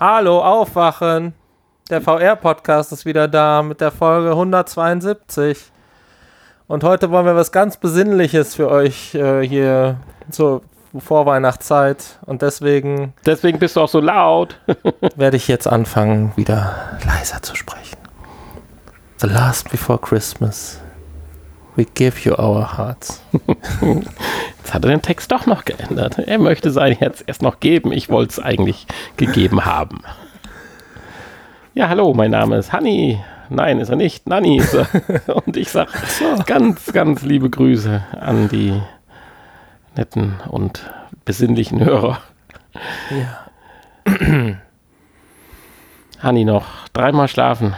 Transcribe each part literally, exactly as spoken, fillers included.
Hallo, aufwachen! Der V R-Podcast ist wieder da mit der Folge hundertzweiundsiebzig. Und heute wollen wir was ganz Besinnliches für euch äh, hier zur Vorweihnachtszeit. Und deswegen... Deswegen bist du auch so laut. werde ich jetzt anfangen, wieder leiser zu sprechen. The last before Christmas, we give you our hearts. Jetzt hat er den Text doch noch geändert. Er möchte sein Herz erst noch geben. Ich wollte es eigentlich gegeben haben. Ja, hallo, mein Name ist Hanni. Nein, ist er nicht. Nanni ist er. Und ich sage ganz, ganz liebe Grüße an die netten und besinnlichen Hörer. Ja. Hanni, noch dreimal schlafen.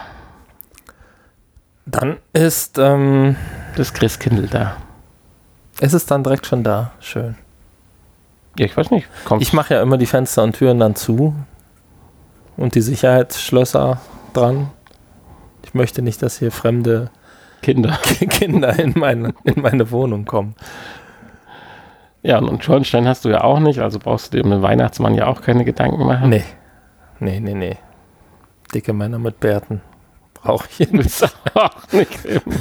Dann ist ähm, das Christkindl da. Ist es dann direkt schon da? Schön. Ja, ich weiß nicht. Kommt. Ich mache ja immer die Fenster und Türen dann zu und die Sicherheitsschlösser dran. Ich möchte nicht, dass hier fremde Kinder, Kinder in, meine, in meine Wohnung kommen. Ja, und Schornstein hast du ja auch nicht, also brauchst du dir um den Weihnachtsmann ja auch keine Gedanken machen. Nee, nee, nee, nee. Dicke Männer mit Bärten brauche ich nicht. Auch nicht.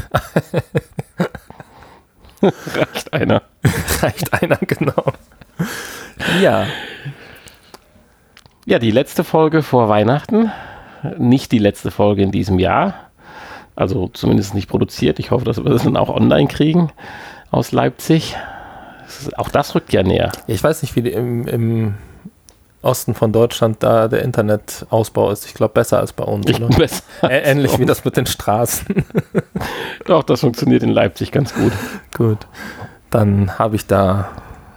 Reicht einer. Reicht einer, genau. Ja. Ja, die letzte Folge vor Weihnachten. Nicht die letzte Folge in diesem Jahr. Also zumindest nicht produziert. Ich hoffe, dass wir das dann auch online kriegen aus Leipzig. Das ist, auch das rückt ja näher. Ich weiß nicht, wie die im, im Osten von Deutschland da der Internetausbau ist. Ich glaube, besser als bei uns. Oder? Besser Ä ähnlich wie das mit den Straßen. Doch, das funktioniert in Leipzig ganz gut. Gut. Dann habe ich da...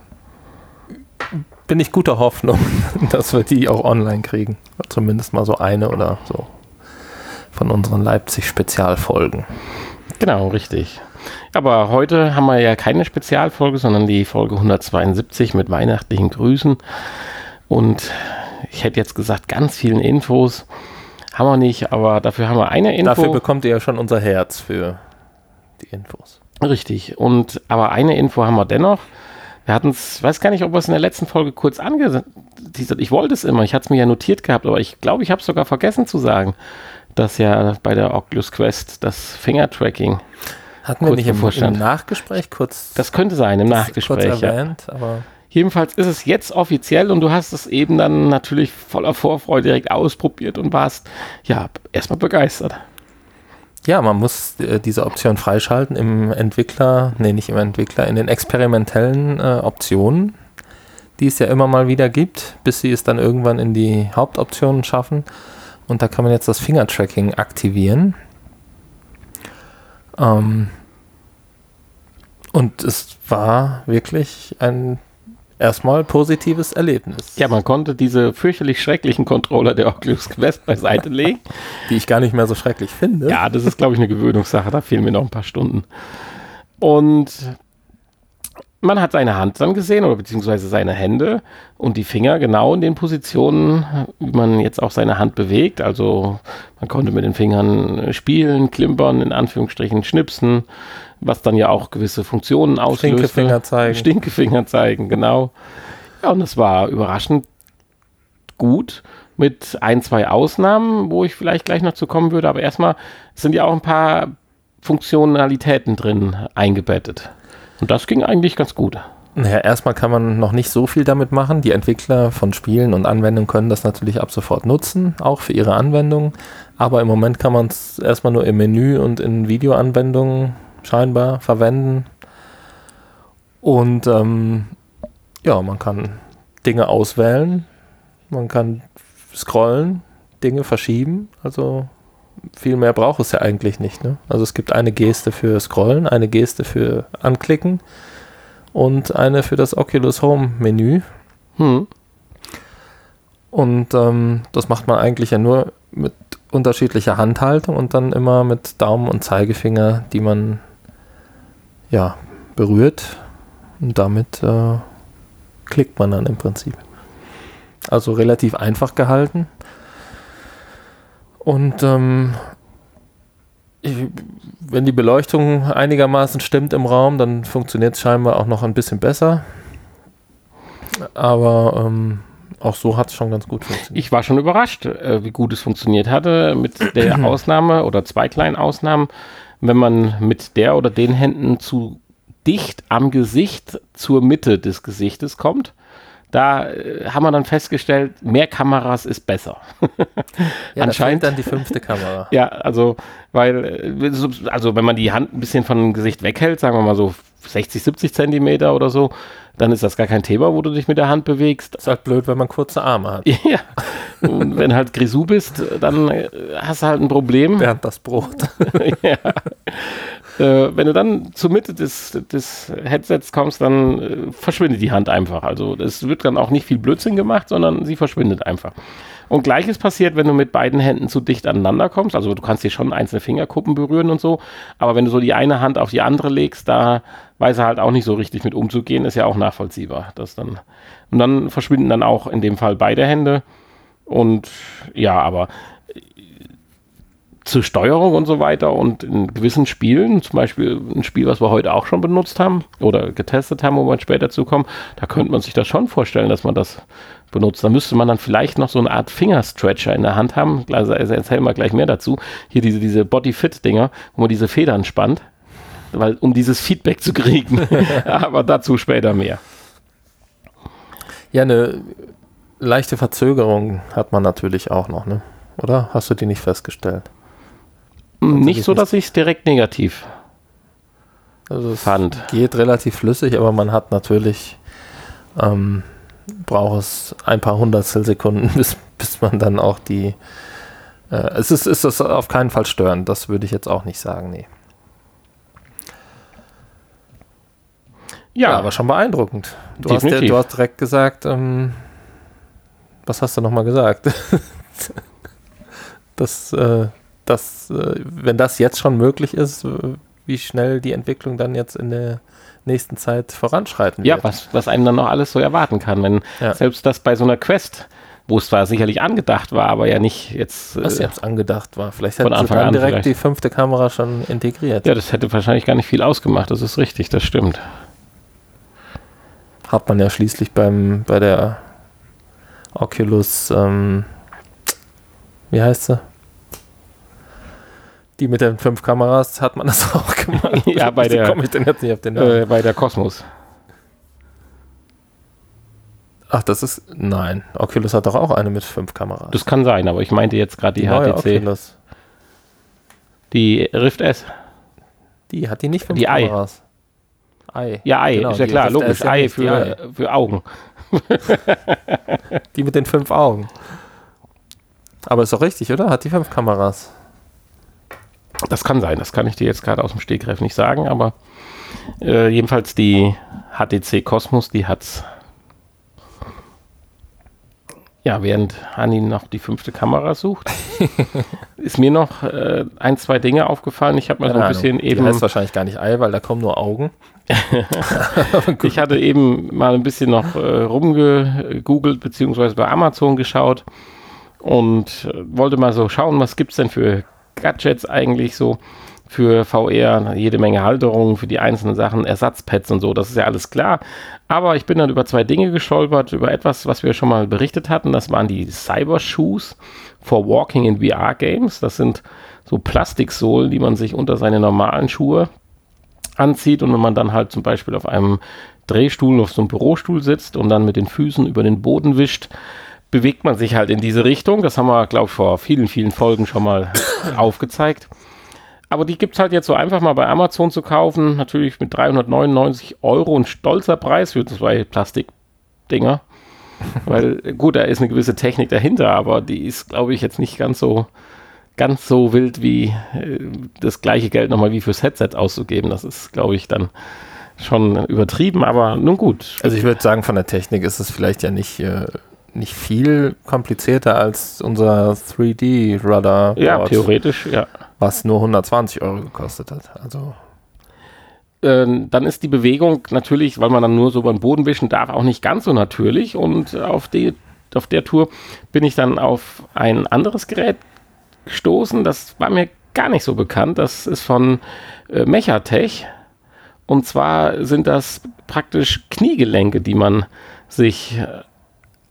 bin ich guter Hoffnung, dass wir die auch online kriegen. Zumindest mal so eine oder so von unseren Leipzig-Spezialfolgen. Genau, richtig. Aber heute haben wir ja keine Spezialfolge, sondern die Folge hundertzweiundsiebzig mit weihnachtlichen Grüßen. Und ich hätte jetzt gesagt, ganz vielen Infos haben wir nicht, aber dafür haben wir eine Info. Dafür bekommt ihr ja schon unser Herz für die Infos. Richtig. Und aber eine Info haben wir dennoch. Wir hatten es, weiß gar nicht, ob wir es in der letzten Folge kurz angeteasert. Ich wollte es immer, ich hatte es mir ja notiert gehabt, aber ich glaube, ich habe es sogar vergessen zu sagen, dass ja bei der Oculus Quest das Finger-Tracking hatten wir nicht im, im Nachgespräch kurz. Das könnte sein, im Nachgespräch. Kurz erwähnt, ja. aber jedenfalls ist es jetzt offiziell und du hast es eben dann natürlich voller Vorfreude direkt ausprobiert und warst ja erstmal begeistert. Ja, man muss äh, diese Option freischalten im Entwickler, nee, nicht im Entwickler, in den experimentellen äh, Optionen, die es ja immer mal wieder gibt, bis sie es dann irgendwann in die Hauptoptionen schaffen. Und da kann man jetzt das Finger-Tracking aktivieren. Ähm, und es war wirklich ein erstmal positives Erlebnis. Ja, man konnte diese fürchterlich schrecklichen Controller der Oculus Quest beiseite legen. Die ich gar nicht mehr so schrecklich finde. Ja, das ist, glaube ich, eine Gewöhnungssache. Da fehlen mir noch ein paar Stunden. Und man hat seine Hand dann gesehen, oder beziehungsweise seine Hände und die Finger genau in den Positionen, wie man jetzt auch seine Hand bewegt. Also man konnte mit den Fingern spielen, klimpern, in Anführungsstrichen schnipsen, was dann ja auch gewisse Funktionen auslöst. Stinkefinger zeigen. Stinkefinger zeigen, genau. Ja, und es war überraschend gut mit ein, zwei Ausnahmen, wo ich vielleicht gleich noch zu kommen würde. Aber erstmal sind ja auch ein paar Funktionalitäten drin eingebettet. Und das ging eigentlich ganz gut. Naja, erstmal kann man noch nicht so viel damit machen. Die Entwickler von Spielen und Anwendungen können das natürlich ab sofort nutzen, auch für ihre Anwendungen. Aber im Moment kann man es erstmal nur im Menü und in Videoanwendungen scheinbar verwenden. Und ähm, ja, man kann Dinge auswählen, man kann scrollen, Dinge verschieben. Also viel mehr braucht es ja eigentlich nicht. Ne? Also es gibt eine Geste für Scrollen, eine Geste für Anklicken und eine für das Oculus Home Menü. Hm. Und ähm, das macht man eigentlich ja nur mit unterschiedlicher Handhaltung und dann immer mit Daumen und Zeigefinger, die man ja berührt und damit äh, klickt man dann im Prinzip. Also relativ einfach gehalten. Und ähm, ich, wenn die Beleuchtung einigermaßen stimmt im Raum, dann funktioniert es scheinbar auch noch ein bisschen besser. Aber ähm, auch so hat es schon ganz gut funktioniert. Ich war schon überrascht, äh, wie gut es funktioniert hatte, mit der Ausnahme oder zwei kleinen Ausnahmen, wenn man mit der oder den Händen zu dicht am Gesicht zur Mitte des Gesichtes kommt. Da äh, haben wir dann festgestellt, mehr Kameras ist besser. Ja, anscheinend dann die fünfte Kamera. Ja, also, weil, äh, also wenn man die Hand ein bisschen von dem Gesicht weghält, sagen wir mal so sechzig, siebzig Zentimeter oder so, dann ist das gar kein Thema, wo du dich mit der Hand bewegst. Ist halt blöd, wenn man kurze Arme hat. Ja, und wenn halt Grisou bist, dann äh, hast du halt ein Problem. Während das Brot. Ja. Äh, wenn du dann zur Mitte des, des Headsets kommst, dann äh, verschwindet die Hand einfach. Also es wird dann auch nicht viel Blödsinn gemacht, sondern sie verschwindet einfach. Und Gleiches passiert, wenn du mit beiden Händen zu dicht aneinander kommst. Also du kannst hier schon einzelne Fingerkuppen berühren und so, aber wenn du so die eine Hand auf die andere legst, da weiß er halt auch nicht so richtig mit umzugehen, ist ja auch nachvollziehbar. Das dann, und dann verschwinden dann auch in dem Fall beide Hände. Und ja, aber zur Steuerung und so weiter und in gewissen Spielen, zum Beispiel ein Spiel, was wir heute auch schon benutzt haben oder getestet haben, wo wir später zukommen, da könnte man sich das schon vorstellen, dass man das benutzt. Da müsste man dann vielleicht noch so eine Art Fingerstretcher in der Hand haben. Also erzählen wir gleich mehr dazu. Hier diese, diese Body-Fit-Dinger, wo man diese Federn spannt, weil, um dieses Feedback zu kriegen. Aber dazu später mehr. Ja, eine leichte Verzögerung hat man natürlich auch noch, ne? Oder? Hast du die nicht festgestellt? Nicht so, dass ich es direkt negativ also es fand. Geht relativ flüssig, aber man hat natürlich, ähm, braucht es ein paar Hundertstel Sekunden, bis, bis man dann auch die, äh, es ist, ist das auf keinen Fall störend, das würde ich jetzt auch nicht sagen, nee. Ja, ja aber schon beeindruckend. Du hast, ja, du hast direkt gesagt, ähm, was hast du nochmal gesagt? das, äh, Das, wenn das jetzt schon möglich ist, wie schnell die Entwicklung dann jetzt in der nächsten Zeit voranschreiten wird. Ja, was, was einem dann noch alles so erwarten kann. Wenn ja. Selbst das bei so einer Quest, wo es zwar sicherlich angedacht war, aber ja nicht jetzt... Was äh, jetzt angedacht war. Vielleicht hätten sie dann direkt vielleicht. die fünfte Kamera schon integriert. Ja, das hätte wahrscheinlich gar nicht viel ausgemacht. Das ist richtig, das stimmt. Hat man ja schließlich beim bei der Oculus, ähm, wie heißt sie? Die mit den fünf Kameras hat man das auch gemacht. Ja, bei der, komme ich denn jetzt nicht auf den Namen? Äh, bei der Cosmos. Ach, das ist, nein, Oculus hat doch auch eine mit fünf Kameras. Das kann sein, aber ich meinte jetzt gerade die, die H T C. Oculus. Die Rift S. Die hat die nicht fünf die Kameras. Ei. Ja, Ei, genau, ist ja klar, Rift logisch. Ja Ei für, Ei für Augen. Die mit den fünf Augen. Aber ist doch richtig, oder? Hat die fünf Kameras. Das kann sein, das kann ich dir jetzt gerade aus dem Stegreif nicht sagen, aber äh, jedenfalls die H T C Cosmos, die hat's. Ja, während Hanni noch die fünfte Kamera sucht, ist mir noch äh, ein, zwei Dinge aufgefallen. Ich habe mal so ein Ahnung. bisschen eben... Die heißt wahrscheinlich gar nicht Ei, weil da kommen nur Augen. Ich hatte eben mal ein bisschen noch äh, rumgegoogelt, beziehungsweise bei Amazon geschaut und äh, wollte mal so schauen, was gibt es denn für Gadgets eigentlich so für V R, jede Menge Halterungen für die einzelnen Sachen, Ersatzpads und so, das ist ja alles klar. Aber ich bin dann über zwei Dinge gestolpert, über etwas, was wir schon mal berichtet hatten, das waren die Cyber-Shoes for Walking in V R-Games. Das sind so Plastiksohlen, die man sich unter seine normalen Schuhe anzieht und wenn man dann halt zum Beispiel auf einem Drehstuhl, auf so einem Bürostuhl sitzt und dann mit den Füßen über den Boden wischt, bewegt man sich halt in diese Richtung. Das haben wir, glaube ich, vor vielen, vielen Folgen schon mal aufgezeigt. Aber die gibt es halt jetzt so einfach mal bei Amazon zu kaufen. Natürlich mit dreihundertneunundneunzig Euro, ein stolzer Preis für zwei Plastikdinger. Weil, gut, da ist eine gewisse Technik dahinter, aber die ist, glaube ich, jetzt nicht ganz so, ganz so wild wie äh, das gleiche Geld nochmal wie fürs Headset auszugeben. Das ist, glaube ich, dann schon übertrieben, aber nun gut. Also ich würde sagen, von der Technik ist es vielleicht ja nicht... Äh nicht viel komplizierter als unser drei D-Radar. Ja, theoretisch, ja. Was nur hundertzwanzig Euro gekostet hat. Also ähm, dann ist die Bewegung natürlich, weil man dann nur so beim Boden wischen darf, auch nicht ganz so natürlich. Und auf, die, auf der Tour bin ich dann auf ein anderes Gerät gestoßen. Das war mir gar nicht so bekannt. Das ist von äh, Mechatech. Und zwar sind das praktisch Kniegelenke, die man sich... Äh,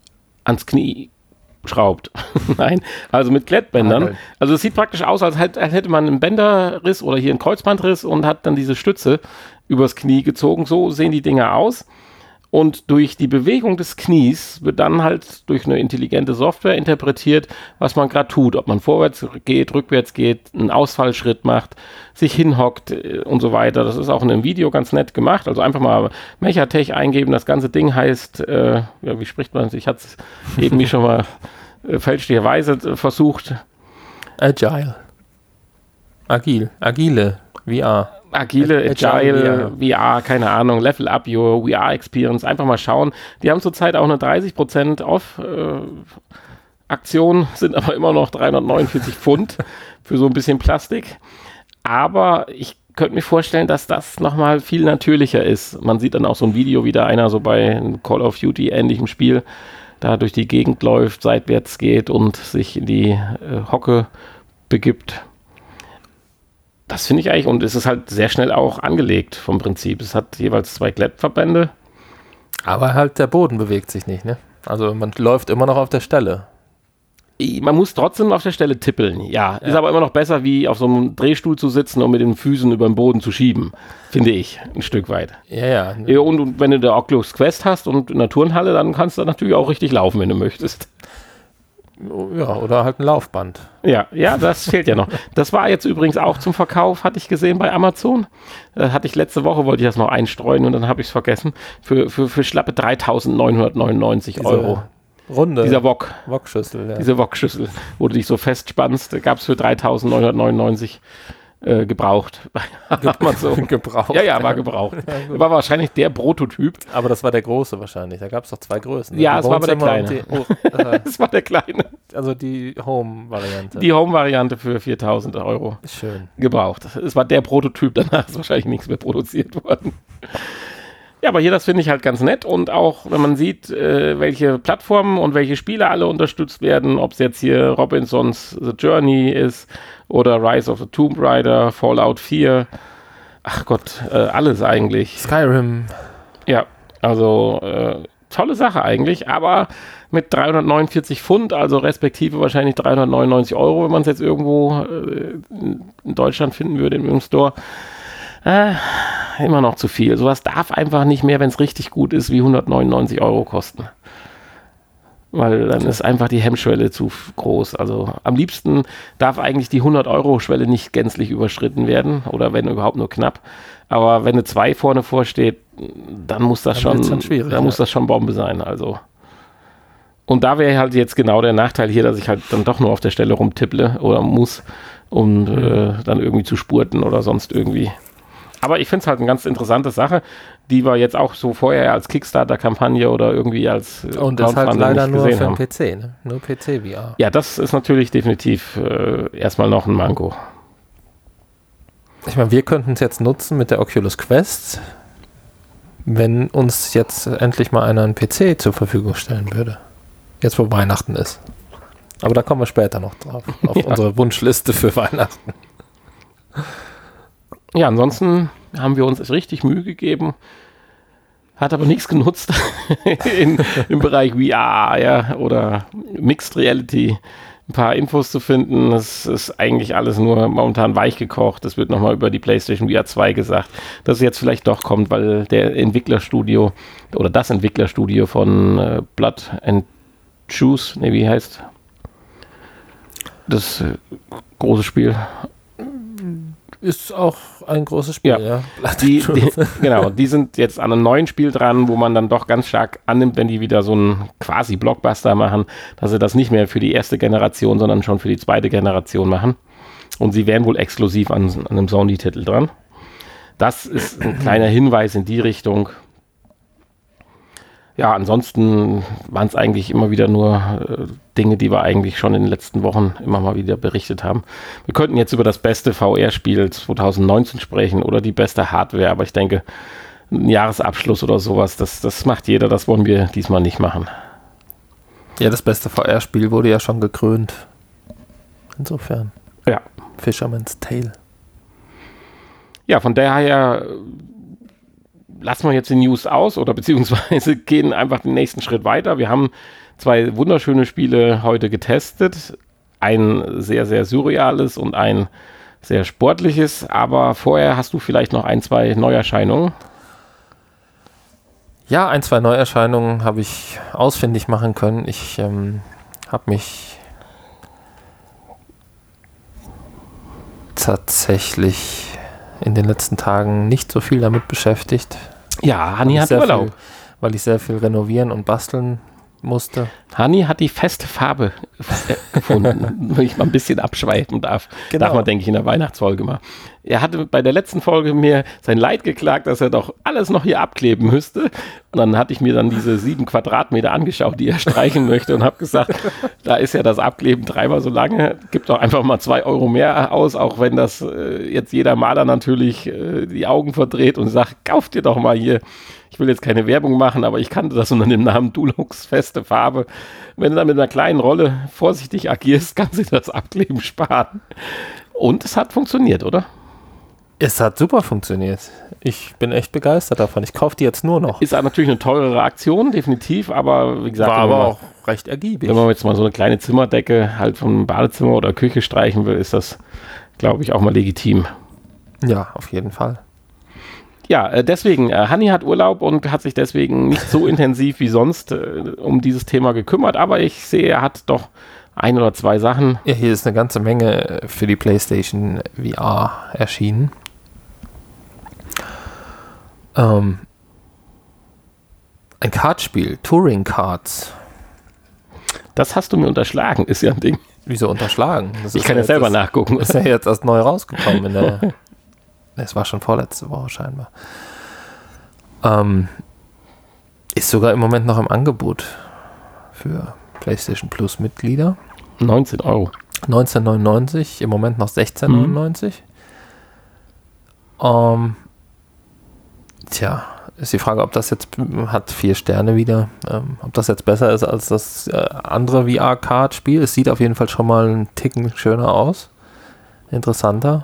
ans Knie schraubt. Nein, also mit Klettbändern. Okay. Also es sieht praktisch aus, als hätte man einen Bänderriss oder hier einen Kreuzbandriss und hat dann diese Stütze übers Knie gezogen. So sehen die Dinger aus. Und durch die Bewegung des Knies wird dann halt durch eine intelligente Software interpretiert, was man gerade tut. Ob man vorwärts geht, rückwärts geht, einen Ausfallschritt macht, sich hinhockt und so weiter. Das ist auch in einem Video ganz nett gemacht. Also einfach mal Mechatech eingeben. Das ganze Ding heißt, äh, ja, wie spricht man es? Ich hatte es eben schon mal äh, fälschlicherweise versucht. Agile. Agil. Agile. V R. Agile, Agile, V R, keine Ahnung, Level Up Your V R-Experience, einfach mal schauen. Die haben zurzeit auch eine dreißig Prozent Off-Aktion, äh, sind aber immer noch dreihundertneunundvierzig Pfund für so ein bisschen Plastik. Aber ich könnte mir vorstellen, dass das nochmal viel natürlicher ist. Man sieht dann auch so ein Video, wie da einer so bei einem Call of Duty ähnlichem Spiel da durch die Gegend läuft, seitwärts geht und sich in die äh, Hocke begibt. Das finde ich eigentlich, und es ist halt sehr schnell auch angelegt vom Prinzip. Es hat jeweils zwei Klettverbände. Aber halt der Boden bewegt sich nicht, ne? Also man läuft immer noch auf der Stelle. Man muss trotzdem auf der Stelle tippeln, ja. ja. Ist aber immer noch besser, wie auf so einem Drehstuhl zu sitzen und mit den Füßen über den Boden zu schieben, finde ich, ein Stück weit. Ja, ja. ja und, und wenn du der Oculus Quest hast und in der Turnhalle, dann kannst du natürlich auch richtig laufen, wenn du möchtest. Ja, oder halt ein Laufband. Ja, ja, das fehlt ja noch. Das war jetzt übrigens auch zum Verkauf, hatte ich gesehen bei Amazon. Äh, hatte ich letzte Woche, wollte ich das noch einstreuen und dann habe ich es vergessen. Für, für, für schlappe dreitausendneunhundertneunundneunzig Diese Euro. Runde. Dieser Wok. Wokschüssel, ja. Diese Wokschüssel, wo du dich so festspannst, gab es für dreitausendneunhundertneunundneunzig äh, gebraucht. Amazon. Gebraucht. Ja, ja, war gebraucht. Ja, war wahrscheinlich der Prototyp. Aber das war der große wahrscheinlich. Da gab es doch zwei Größen. Ja, es war aber der kleine. Die, oh, äh, es war der kleine. Also die Home-Variante. Die Home-Variante für viertausend Euro. Schön. Gebraucht. Es war der Prototyp, danach ist wahrscheinlich nichts mehr produziert worden. Ja, aber hier, das finde ich halt ganz nett und auch, wenn man sieht, äh, welche Plattformen und welche Spiele alle unterstützt werden, ob es jetzt hier Robinson's The Journey ist oder Rise of the Tomb Raider, Fallout vier, ach Gott, äh, alles eigentlich. Skyrim. Ja, also äh, tolle Sache eigentlich, aber mit dreihundertneunundvierzig Pfund, also respektive wahrscheinlich dreihundertneunundneunzig Euro, wenn man es jetzt irgendwo äh, in Deutschland finden würde im Store. Äh, immer noch zu viel. Sowas darf einfach nicht mehr, wenn es richtig gut ist, wie hundertneunundneunzig Euro kosten. Weil dann ist einfach die Hemmschwelle zu groß. Also am liebsten darf eigentlich die hundert-Euro-Schwelle nicht gänzlich überschritten werden oder wenn überhaupt nur knapp. Aber wenn eine zwei vorne vorsteht, dann muss das dann schon, dann ja. muss das schon Bombe sein. Also. Und da wäre halt jetzt genau der Nachteil hier, dass ich halt dann doch nur auf der Stelle rumtipple oder muss, um mhm. äh, dann irgendwie zu spurten oder sonst irgendwie. Aber ich finde es halt eine ganz interessante Sache, die wir jetzt auch so vorher als Kickstarter-Kampagne oder irgendwie als äh, Und das halt leider nur für den P C, ne? Nur P C-V R. Ja, das ist natürlich definitiv äh, erstmal noch ein Manko. Ich meine, wir könnten es jetzt nutzen mit der Oculus Quest, wenn uns jetzt endlich mal einer einen P C zur Verfügung stellen würde. Jetzt, wo Weihnachten ist. Aber da kommen wir später noch drauf, auf ja. unsere Wunschliste für Weihnachten. Ja, ansonsten haben wir uns richtig Mühe gegeben, hat aber nichts genutzt in, im Bereich V R ja, oder Mixed Reality. Ein paar Infos zu finden, es ist eigentlich alles nur momentan weich gekocht. Es wird nochmal über die PlayStation V R zwei gesagt, dass es jetzt vielleicht doch kommt, weil der Entwicklerstudio oder das Entwicklerstudio von äh, Blood and Juice, ne, wie heißt das äh, große Spiel? Ist auch ein großes Spiel, ja. ja. Die, die, genau, die sind jetzt an einem neuen Spiel dran, wo man dann doch ganz stark annimmt, wenn die wieder so einen quasi Blockbuster machen, dass sie das nicht mehr für die erste Generation, sondern schon für die zweite Generation machen. Und sie wären wohl exklusiv an, an einem Sony-Titel dran. Das ist ein kleiner Hinweis in die Richtung. Ja, ansonsten waren es eigentlich immer wieder nur äh, Dinge, die wir eigentlich schon in den letzten Wochen immer mal wieder berichtet haben. Wir könnten jetzt über das beste V R-Spiel zwanzig neunzehn sprechen oder die beste Hardware, aber ich denke, ein Jahresabschluss oder sowas, das, das macht jeder, das wollen wir diesmal nicht machen. Ja, das beste V R-Spiel wurde ja schon gekrönt. Insofern. Ja. Fisherman's Tale. Ja, von daher lassen wir jetzt die News aus oder beziehungsweise gehen einfach den nächsten Schritt weiter. Wir haben zwei wunderschöne Spiele heute getestet. Ein sehr, sehr surreales und ein sehr sportliches. Aber vorher hast du vielleicht noch ein, zwei Neuerscheinungen. Ja, ein, zwei Neuerscheinungen habe ich ausfindig machen können. Ich ähm, habe mich tatsächlich in den letzten Tagen nicht so viel damit beschäftigt. Ja, Hanni hat Urlaub. Viel, weil ich sehr viel renovieren und basteln musste. Hanni hat die feste Farbe gefunden, wenn ich mal ein bisschen abschweifen darf. Genau. Darf man, denke ich, in der Weihnachtsfolge mal. Er hatte bei der letzten Folge mir sein Leid geklagt, dass er doch alles noch hier abkleben müsste. Und dann hatte ich mir dann diese sieben Quadratmeter angeschaut, die er streichen möchte und habe gesagt, da ist ja das Abkleben dreimal so lange, gib doch einfach mal zwei Euro mehr aus, auch wenn das äh, jetzt jeder Maler natürlich äh, die Augen verdreht und sagt, kauf dir doch mal hier. Ich will jetzt keine Werbung machen, aber ich kannte das unter dem Namen Dulux feste Farbe. Wenn du da mit einer kleinen Rolle vorsichtig agierst, kannst du das Abkleben sparen. Und es hat funktioniert, oder? Es hat super funktioniert. Ich bin echt begeistert davon. Ich kaufe die jetzt nur noch. Ist natürlich eine teurere Aktion, definitiv, aber wie gesagt, war aber man, auch recht ergiebig. Wenn man jetzt mal so eine kleine Zimmerdecke halt vom Badezimmer oder Küche streichen will, ist das, glaube ich, auch mal legitim. Ja, auf jeden Fall. Ja, äh, deswegen, äh, Hanni hat Urlaub und hat sich deswegen nicht so intensiv wie sonst äh, um dieses Thema gekümmert, aber ich sehe, er hat doch ein oder zwei Sachen. Ja, hier ist eine ganze Menge für die PlayStation V R erschienen. Ähm, ein Kartspiel, Touring Cards. Das hast du mir unterschlagen, ist ja ein Ding. Wieso unterschlagen? Das ich kann ja selber nachgucken. Ist ja jetzt erst neu rausgekommen in der... Es war schon vorletzte Woche scheinbar. Ähm, ist sogar im Moment noch im Angebot für PlayStation Plus Mitglieder. neunzehn Euro. neunzehn neunundneunzig, im Moment noch sechzehn neunundneunzig. Mhm. Ähm, tja, ist die Frage, ob das jetzt, hat vier Sterne wieder, ähm, ob das jetzt besser ist als das äh, andere V R-Card-Spiel. Es sieht auf jeden Fall schon mal einen Ticken schöner aus. Interessanter.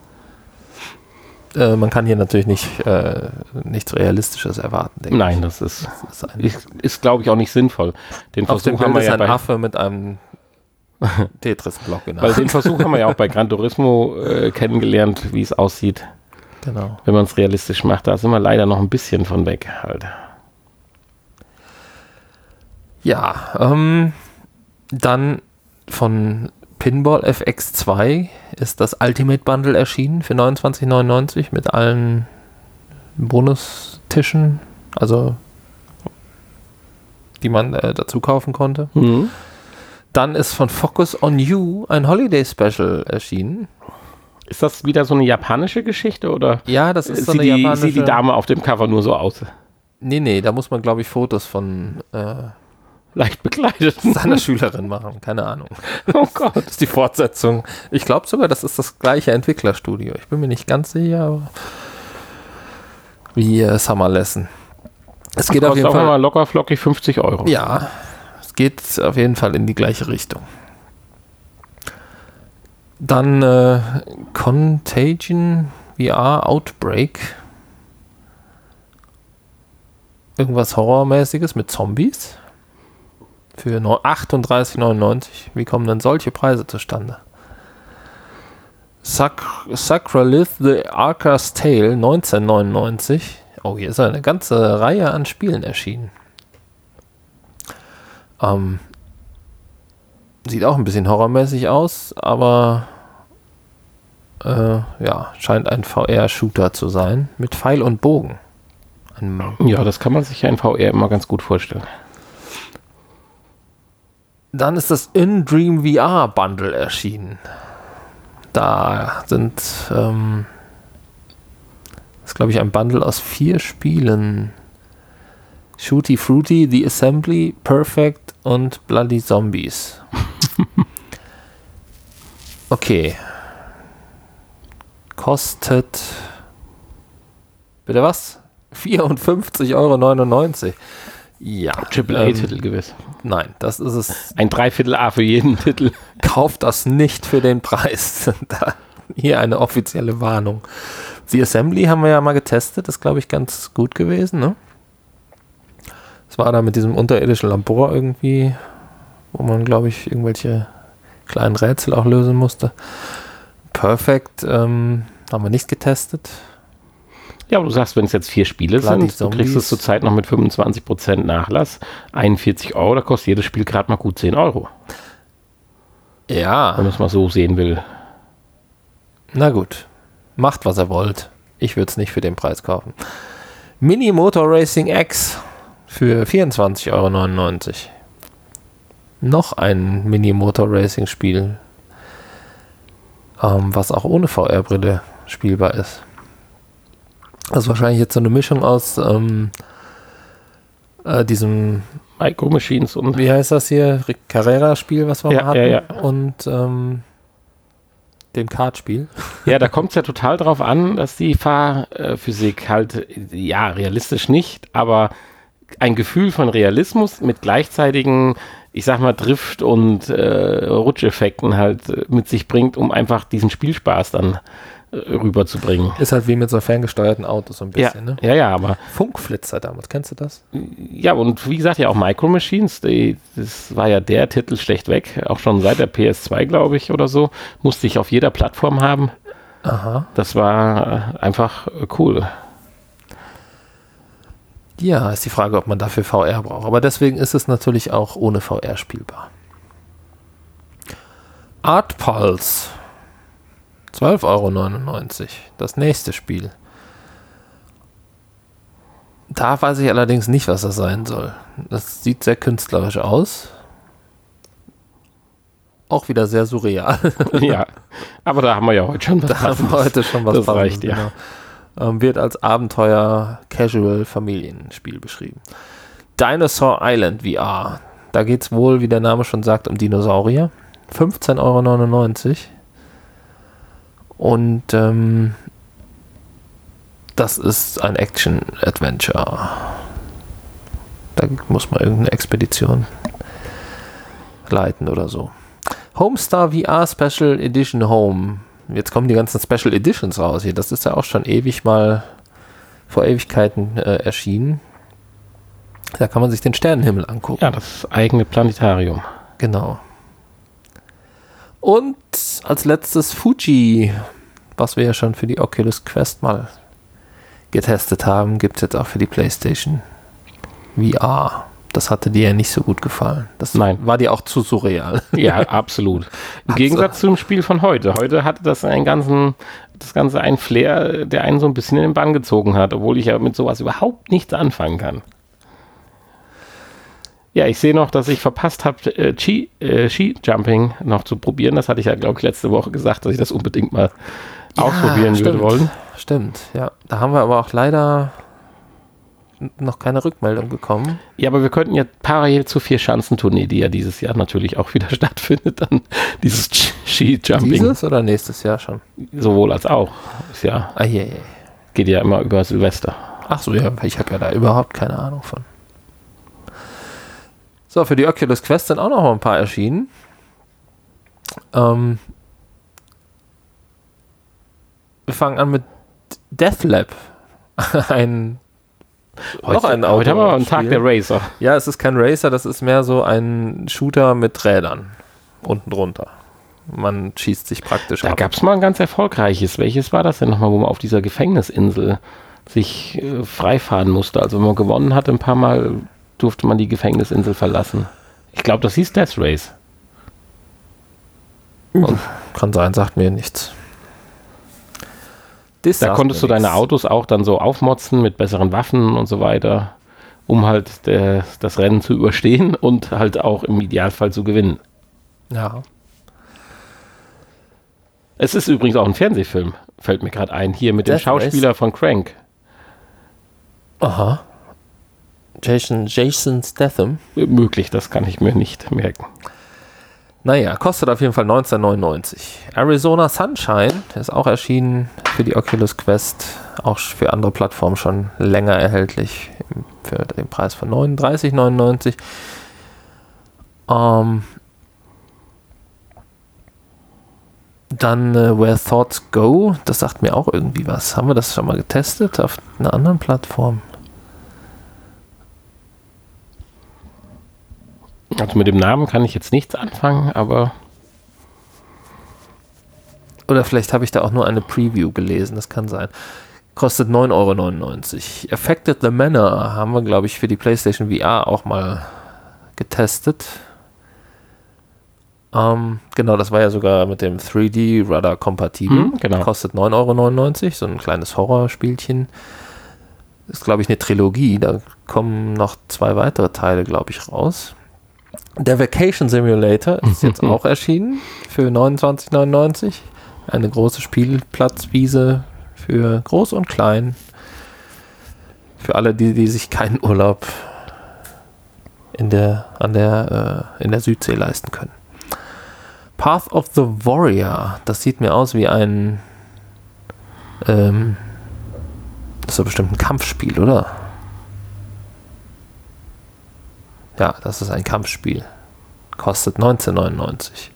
Äh, man kann hier natürlich nicht äh, nichts Realistisches erwarten. Denke Nein, ich. das ist, das ist, ist, ist glaube ich, auch nicht sinnvoll. Den auf dem Versuch haben wir ist ja ein bei, Affe mit einem Tetris-Block. Genau. Weil den Versuch haben wir ja auch bei Gran Turismo äh, kennengelernt, wie es aussieht. Genau. Wenn man es realistisch macht, da sind wir leider noch ein bisschen von weg. Halt. Ja, ähm, dann von Pinball F X zwei ist das Ultimate Bundle erschienen für neunundzwanzig neunundneunzig mit allen Bonustischen, also die man äh, dazu kaufen konnte. Mhm. Dann ist von Focus on You ein Holiday Special erschienen. Ist das wieder so eine japanische Geschichte oder? Ja, das ist so sieht eine die, japanische... Sieht die Dame auf dem Cover nur so aus? Nee, nee, da muss man, glaube ich, Fotos von äh, leicht bekleidet seiner Schülerin machen. Keine Ahnung. Oh Gott. Das ist die Fortsetzung. Ich glaube sogar, das ist das gleiche Entwicklerstudio. Ich bin mir nicht ganz sicher, aber wie äh, Summer Lesson. Es geht auf jeden auch Fall mal locker flockig fünfzig Euro. Ja, es geht auf jeden Fall in die gleiche Richtung. Dann äh, Contagion V R Outbreak. Irgendwas Horrormäßiges mit Zombies. Für achtunddreißig neunundneunzig. Wie kommen denn solche Preise zustande? Sac- Sacralith the Arca's Tale neunzehn neunundneunzig. Oh, hier ist eine ganze Reihe an Spielen erschienen. Ähm, sieht auch ein bisschen horrormäßig aus, aber äh, ja, scheint ein V R-Shooter zu sein. Mit Pfeil und Bogen. Ein Ja, das kann man sich ja in V R immer ganz gut vorstellen. Dann ist das In-Dream V R Bundle erschienen. Da sind, ähm, das ist glaube ich ein Bundle aus vier Spielen. Shooty Fruity, The Assembly, Perfect und Bloody Zombies. Okay. Kostet, bitte was? vierundfünfzig Euro neunundneunzig. Ja. Triple A Titel ähm, gewiss. Nein, das ist es. Ein Dreiviertel A für jeden Titel. Kauft das nicht für den Preis. Da, hier eine offizielle Warnung The Assembly haben wir ja mal getestet, das ist, glaube ich, ganz gut gewesen, ne? Das war da mit diesem unterirdischen Labor irgendwie, wo man, glaube ich, irgendwelche kleinen Rätsel auch lösen musste. Perfect ähm, haben wir nicht getestet. Ja, aber du sagst, wenn es jetzt vier Spiele Bloody sind, du kriegst es zurzeit noch mit fünfundzwanzig Prozent Nachlass, einundvierzig Euro, da kostet jedes Spiel gerade mal gut zehn Euro. Ja. Wenn man es mal so sehen will. Na gut, macht, was ihr wollt. Ich würde es nicht für den Preis kaufen. Mini Motor Racing X für vierundzwanzig Euro neunundneunzig. Noch ein Mini Motor Racing Spiel, ähm, was auch ohne V R-Brille spielbar ist. Das ist wahrscheinlich jetzt so eine Mischung aus ähm, äh, diesem Micro Machines und wie heißt das hier? Carrera-Spiel, was wir ja, mal hatten. Ja, ja. Und ähm, dem Kartspiel. Ja, da kommt es ja total drauf an, dass die Fahrphysik halt, ja, realistisch nicht, aber ein Gefühl von Realismus mit gleichzeitigen, ich sag mal, Drift- und äh, Rutscheffekten halt mit sich bringt, um einfach diesen Spielspaß dann äh, rüberzubringen. Ist halt wie mit so ferngesteuerten Autos so ein bisschen, ja, ne? Ja, ja, aber Funkflitzer damals, kennst du das? Ja, und wie gesagt, ja auch Micro Machines, die, das war ja der Titel schlechtweg, auch schon seit der P S zwei, glaube ich, oder so, musste ich auf jeder Plattform haben. Aha. Das war einfach cool. Ja, ist die Frage, ob man dafür V R braucht. Aber deswegen ist es natürlich auch ohne V R spielbar. Art Pulse. zwölf Euro neunundneunzig. Das nächste Spiel. Da weiß ich allerdings nicht, was das sein soll. Das sieht sehr künstlerisch aus. Auch wieder sehr surreal. Ja, aber da haben wir ja heute schon was Da haben wir heute schon was Das reicht, ja. Genau. Ähm, wird als Abenteuer-Casual-Familienspiel beschrieben. Dinosaur Island V R. Da geht es wohl, wie der Name schon sagt, um Dinosaurier. fünfzehn Euro neunundneunzig. Und ähm, das ist ein Action-Adventure. Da muss man irgendeine Expedition leiten oder so. Homestar V R Special Edition Home. Jetzt kommen die ganzen Special Editions raus hier. Das ist ja auch schon ewig mal vor Ewigkeiten äh, erschienen. Da kann man sich den Sternenhimmel angucken. Ja, das eigene Planetarium. Genau. Und als letztes Fuji, was wir ja schon für die Oculus Quest mal getestet haben, gibt es jetzt auch für die PlayStation V R. Das hatte dir ja nicht so gut gefallen. Das Nein. War dir auch zu surreal. Ja, absolut. Im Absolut. Gegensatz zum Spiel von heute. Heute hatte das einen ganzen, das Ganze einen Flair, der einen so ein bisschen in den Bann gezogen hat, obwohl ich ja mit sowas überhaupt nichts anfangen kann. Ja, ich sehe noch, dass ich verpasst habe, äh, Ski, äh, Ski-Jumping noch zu probieren. Das hatte ich ja, glaube ich, letzte Woche gesagt, dass ich das unbedingt mal Ja, ausprobieren stimmt. würde wollen. Stimmt, ja. Da haben wir aber auch leider noch keine Rückmeldung bekommen. Ja, aber wir könnten ja parallel zur Vier-Schanzentournee, die ja dieses Jahr natürlich auch wieder stattfindet, dann dieses Ski-Jumping. Dieses oder nächstes Jahr schon? Sowohl als auch. Ist ja, Ah, je, je. geht ja immer über Silvester. Ach so, ja, ich habe ja da überhaupt keine Ahnung von. So, für die Oculus Quest sind auch noch mal ein paar erschienen. Ähm, wir fangen an mit Deathlab. ein Heute, noch ein heute haben wir einen Autospiel. Tag der Racer. Ja, es ist kein Racer, das ist mehr so ein Shooter mit Rädern unten drunter. Man schießt sich praktisch Da ab. gab es mal ein ganz erfolgreiches. Welches war das denn nochmal, wo man auf dieser Gefängnisinsel sich äh, freifahren musste? Also wenn man gewonnen hatte, ein paar Mal durfte man die Gefängnisinsel verlassen. Ich glaube, das hieß Death Race. Und kann sein, sagt mir nichts. Das Da sagt konntest du mir deine nichts. Autos auch dann so aufmotzen mit besseren Waffen und so weiter, um halt der, das Rennen zu überstehen und halt auch im Idealfall zu gewinnen. Ja. Es ist übrigens auch ein Fernsehfilm, fällt mir gerade ein, hier mit dem Death Schauspieler von Crank. Aha. Jason, Jason Statham. Äh, Möglich, das kann ich mir nicht merken. Naja, kostet auf jeden Fall neunzehn neunundneunzig. Arizona Sunshine ist auch erschienen für die Oculus Quest, auch für andere Plattformen schon länger erhältlich, für den Preis von neununddreißig neunundneunzig. Ähm, Dann äh, Where Thoughts Go, das sagt mir auch irgendwie was. Haben wir das schon mal getestet auf einer anderen Plattform? Also mit dem Namen kann ich jetzt nichts anfangen, aber... Oder vielleicht habe ich da auch nur eine Preview gelesen, das kann sein. Kostet neun Euro neunundneunzig. Affected the Manor haben wir, glaube ich, für die PlayStation V R auch mal getestet. Ähm, genau, das war ja sogar mit dem drei D Rudder kompatibel. Hm, genau. Kostet neun Euro neunundneunzig, so ein kleines Horrorspielchen. Ist, glaube ich, eine Trilogie. Da kommen noch zwei weitere Teile, glaube ich, raus. Der Vacation Simulator ist jetzt auch erschienen für neunundzwanzig neunundneunzig. Eine große Spielplatzwiese für groß und klein. Für alle, die, die sich keinen Urlaub in der, an der, äh, in der Südsee leisten können. Path of the Warrior. Das sieht mir aus wie ein ähm, das ist doch bestimmt ein Kampfspiel, oder? Ja, das ist ein Kampfspiel. Kostet neunzehn neunundneunzig.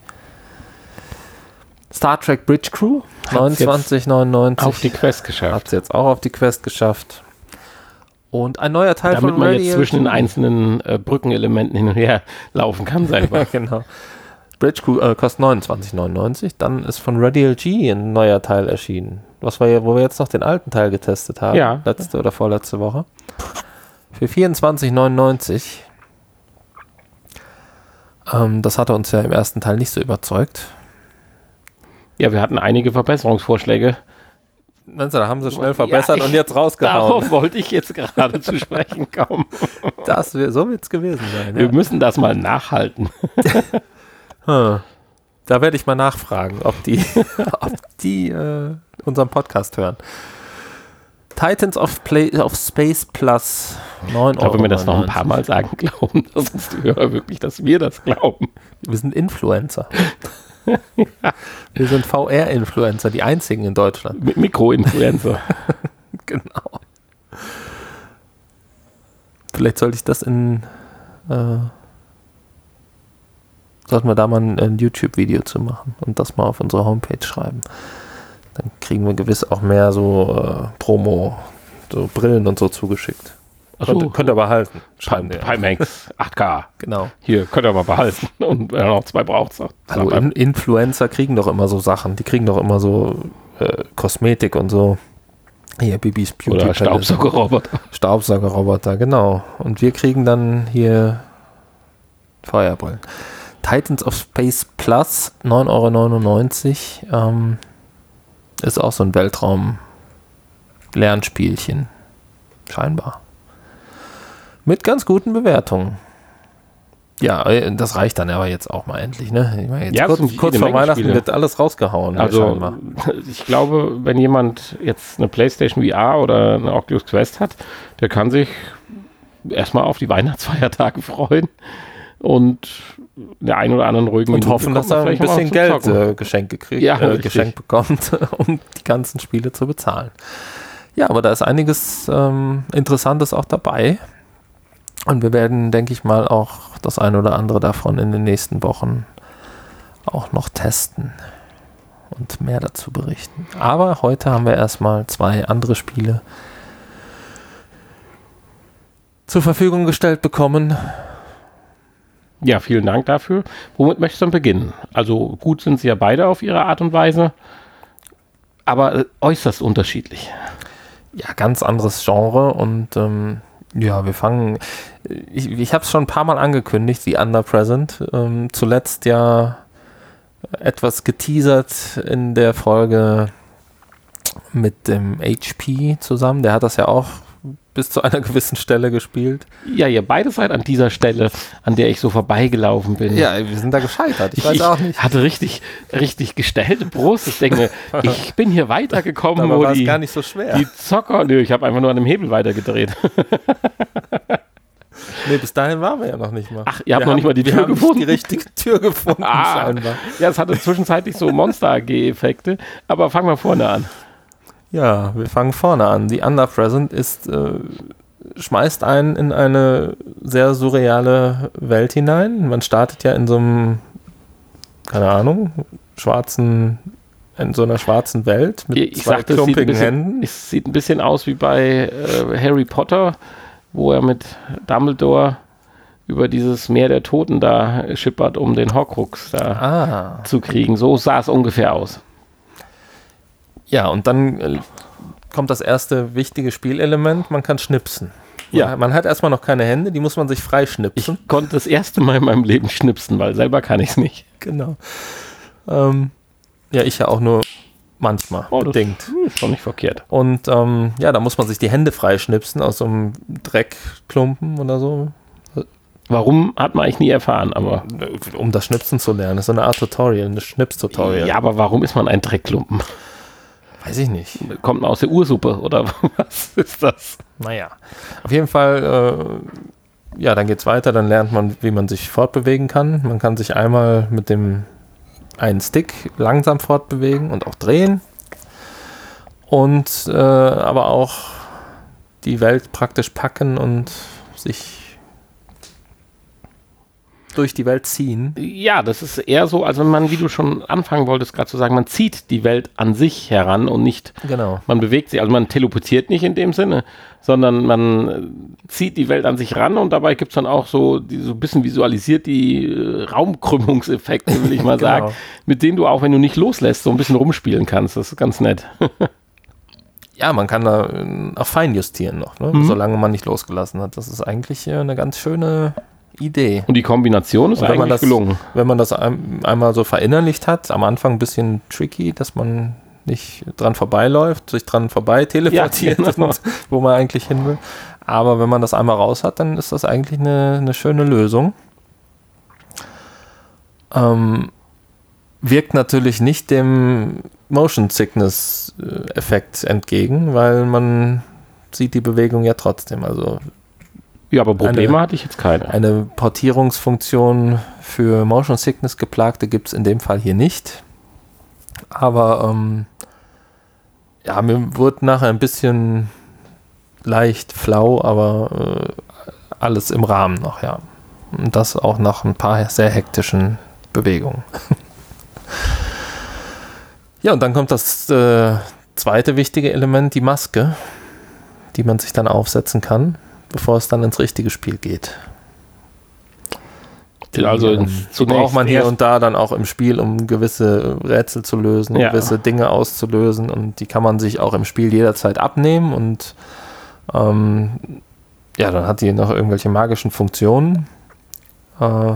Star Trek Bridge Crew, neunundzwanzig neunundneunzig. Auf die Quest geschafft. Hat es jetzt auch auf die Quest geschafft. Und ein neuer Teil Damit von man Radial jetzt zwischen den einzelnen äh, Brückenelementen hin und her laufen kann selber. Ja, genau. Bridge Crew äh, kostet neunundzwanzig neunundneunzig. Dann ist von Radial G ein neuer Teil erschienen. Was wir, wo wir jetzt noch den alten Teil getestet haben. Ja. Letzte oder vorletzte Woche. Für vierundzwanzig neunundneunzig. Ähm, das hatte uns ja im ersten Teil nicht so überzeugt. Ja, wir hatten einige Verbesserungsvorschläge. Da haben sie schnell verbessert ja, ich, und jetzt rausgehauen. Darauf wollte ich jetzt gerade zu sprechen kommen. Das wär, so wird es gewesen sein. Wir ja. müssen das mal nachhalten. hm. Da werde ich mal nachfragen, ob die, ob die äh, unseren Podcast hören. Titans of, Play, of Space Plus, neun Euro. Ich glaube, wenn wir das noch ein paar Mal sagen, glauben das uns die Hörer wirklich, dass wir das glauben. Wir sind Influencer. Ja. Wir sind V R-Influencer, die einzigen in Deutschland. Mit Mikro-Influencer. Genau. Vielleicht sollte ich das in äh, sollten wir da mal ein, ein YouTube-Video zu machen und das mal auf unsere Homepage schreiben. Dann kriegen wir gewiss auch mehr so äh, Promo, so Brillen und so zugeschickt. Achso, könnt, könnt ihr behalten. Schreiben wir. Pimax acht K. Genau. Hier, könnt ihr mal behalten. Und wenn ihr noch zwei braucht, sagt. Also In Influencer kriegen doch immer so Sachen. Die kriegen doch immer so äh, Kosmetik und so. Hier, Bibis Beauty. Oder Staubsaugerroboter. Staubsaugerroboter, genau. Und wir kriegen dann hier Feuerbrillen. Titans of Space Plus, neun Euro neunundneunzig. Ähm, ist auch so ein Weltraum-Lernspielchen. Scheinbar. Mit ganz guten Bewertungen. Ja, das reicht dann aber jetzt auch mal endlich, ne? Ich meine, jetzt Ja, kurz, es sind kurz jede vor Menge Weihnachten Spiele. wird alles rausgehauen. hier Also, scheinbar. ich glaube, wenn jemand jetzt eine PlayStation V R oder eine Oculus Quest hat, der kann sich erstmal auf die Weihnachtsfeiertage freuen und der einen oder anderen ruhigen Und Minute hoffen, dass kommt er ein vielleicht mal bisschen zum Geld Zocken. äh, Geschenke kriegt, Ja, äh, richtig. geschenkt bekommt, um die ganzen Spiele zu bezahlen. Ja, aber da ist einiges ähm, Interessantes auch dabei. Und wir werden, denke ich mal, auch das eine oder andere davon in den nächsten Wochen auch noch testen und mehr dazu berichten. Aber heute haben wir erstmal zwei andere Spiele zur Verfügung gestellt bekommen. Ja, vielen Dank dafür. Womit möchtest du dann beginnen? Also gut sind sie ja beide auf ihre Art und Weise, aber äh, äußerst unterschiedlich. Ja, ganz anderes Genre und ähm, ja, wir fangen, ich, ich habe es schon ein paar Mal angekündigt, The Under Present, ähm, zuletzt ja etwas geteasert in der Folge mit dem H P zusammen, der hat das ja auch bis zu einer gewissen Stelle gespielt. Ja, ihr beide seid an dieser Stelle, an der ich so vorbeigelaufen bin. Ja, wir sind da gescheitert, ich weiß ich auch nicht. hatte richtig, richtig gestellte Brust. Ich denke, ich bin hier weitergekommen, Aber wo war es die, gar nicht so schwer. die Zocker, nö, ich habe einfach nur an dem Hebel weitergedreht. Nee, bis dahin waren wir ja noch nicht mal. Ach, ihr habt wir noch haben, nicht mal die wir Tür haben gefunden? Nicht die richtige Tür gefunden, Ah, scheinbar. ja, es hatte zwischenzeitlich so Monster-A G-Effekte, aber fangen wir vorne an. Ja, wir fangen vorne an. The Under Present ist, äh, schmeißt einen in eine sehr surreale Welt hinein. Man startet ja in so einem, keine Ahnung, schwarzen in so einer schwarzen Welt mit ich zwei sagte, es sieht, ein klumpigen bisschen, Händen. es sieht ein bisschen aus wie bei äh, Harry Potter, wo er mit Dumbledore über dieses Meer der Toten da schippert, um den Horcrux da Ah. zu kriegen. So sah es ungefähr aus. Ja, und dann äh, kommt das erste wichtige Spielelement, man kann schnipsen. Ja. Man hat erstmal noch keine Hände, die muss man sich frei schnipsen. Ich konnte das erste Mal in meinem Leben schnipsen, weil selber kann ich es nicht. Genau. Ähm, ja, ich ja auch nur manchmal, Oh, das bedingt. ist schon nicht verkehrt. Und ähm, ja, da muss man sich die Hände freischnipsen aus so einem Dreckklumpen oder so, Warum, hat man eigentlich nie erfahren, aber... um das Schnipsen zu lernen. Das ist so eine Art Tutorial, ein Schnips-Tutorial. Ja, aber warum ist man ein Dreckklumpen? Weiß ich nicht. Kommt man aus der Ursuppe oder was ist das? Naja, auf jeden Fall, äh, ja, dann geht's weiter, dann lernt man, wie man sich fortbewegen kann. Man kann sich einmal mit dem einen Stick langsam fortbewegen und auch drehen. Und äh, aber auch die Welt praktisch packen und sich durch die Welt ziehen. Ja, das ist eher so, als wenn man, wie du schon anfangen wolltest, gerade zu sagen, man zieht die Welt an sich heran und nicht, Genau. man bewegt sie, also man teleportiert nicht in dem Sinne, sondern man zieht die Welt an sich ran und dabei gibt es dann auch so, die, so ein bisschen visualisiert die äh, Raumkrümmungseffekte, will ich mal Genau. sagen, mit denen du auch, wenn du nicht loslässt, so ein bisschen rumspielen kannst. Das ist ganz nett. Ja, man kann da äh, auch fein justieren noch, ne? Mhm. Solange man nicht losgelassen hat. Das ist eigentlich äh, eine ganz schöne Idee. Und die Kombination ist Und wenn man eigentlich das, gelungen. wenn man das ein, einmal so verinnerlicht hat, am Anfang ein bisschen tricky, dass man nicht dran vorbeiläuft, sich dran vorbei teleportiert, Ja, genau. und wo man eigentlich hin will. Aber wenn man das einmal raus hat, dann ist das eigentlich eine, eine schöne Lösung. Ähm, wirkt natürlich nicht dem Motion Sickness äh, Effekt entgegen, weil man sieht die Bewegung ja trotzdem. Also Ja, aber Probleme Eine- hatte ich jetzt keine. eine Portierungsfunktion für Motion Sickness Geplagte gibt es in dem Fall hier nicht. Aber ähm, ja, mir wurde nachher ein bisschen leicht flau, aber äh, alles im Rahmen noch, ja. Und das auch nach ein paar sehr hektischen Bewegungen. Ja, und dann kommt das äh, zweite wichtige Element, die Maske, die man sich dann aufsetzen kann, bevor es dann ins richtige Spiel geht. Die, Also ähm, ins- die braucht man hier erst- und da dann auch im Spiel, um gewisse Rätsel zu lösen, Ja. gewisse Dinge auszulösen, und die kann man sich auch im Spiel jederzeit abnehmen, und ähm, ja, dann hat die noch irgendwelche magischen Funktionen. Äh,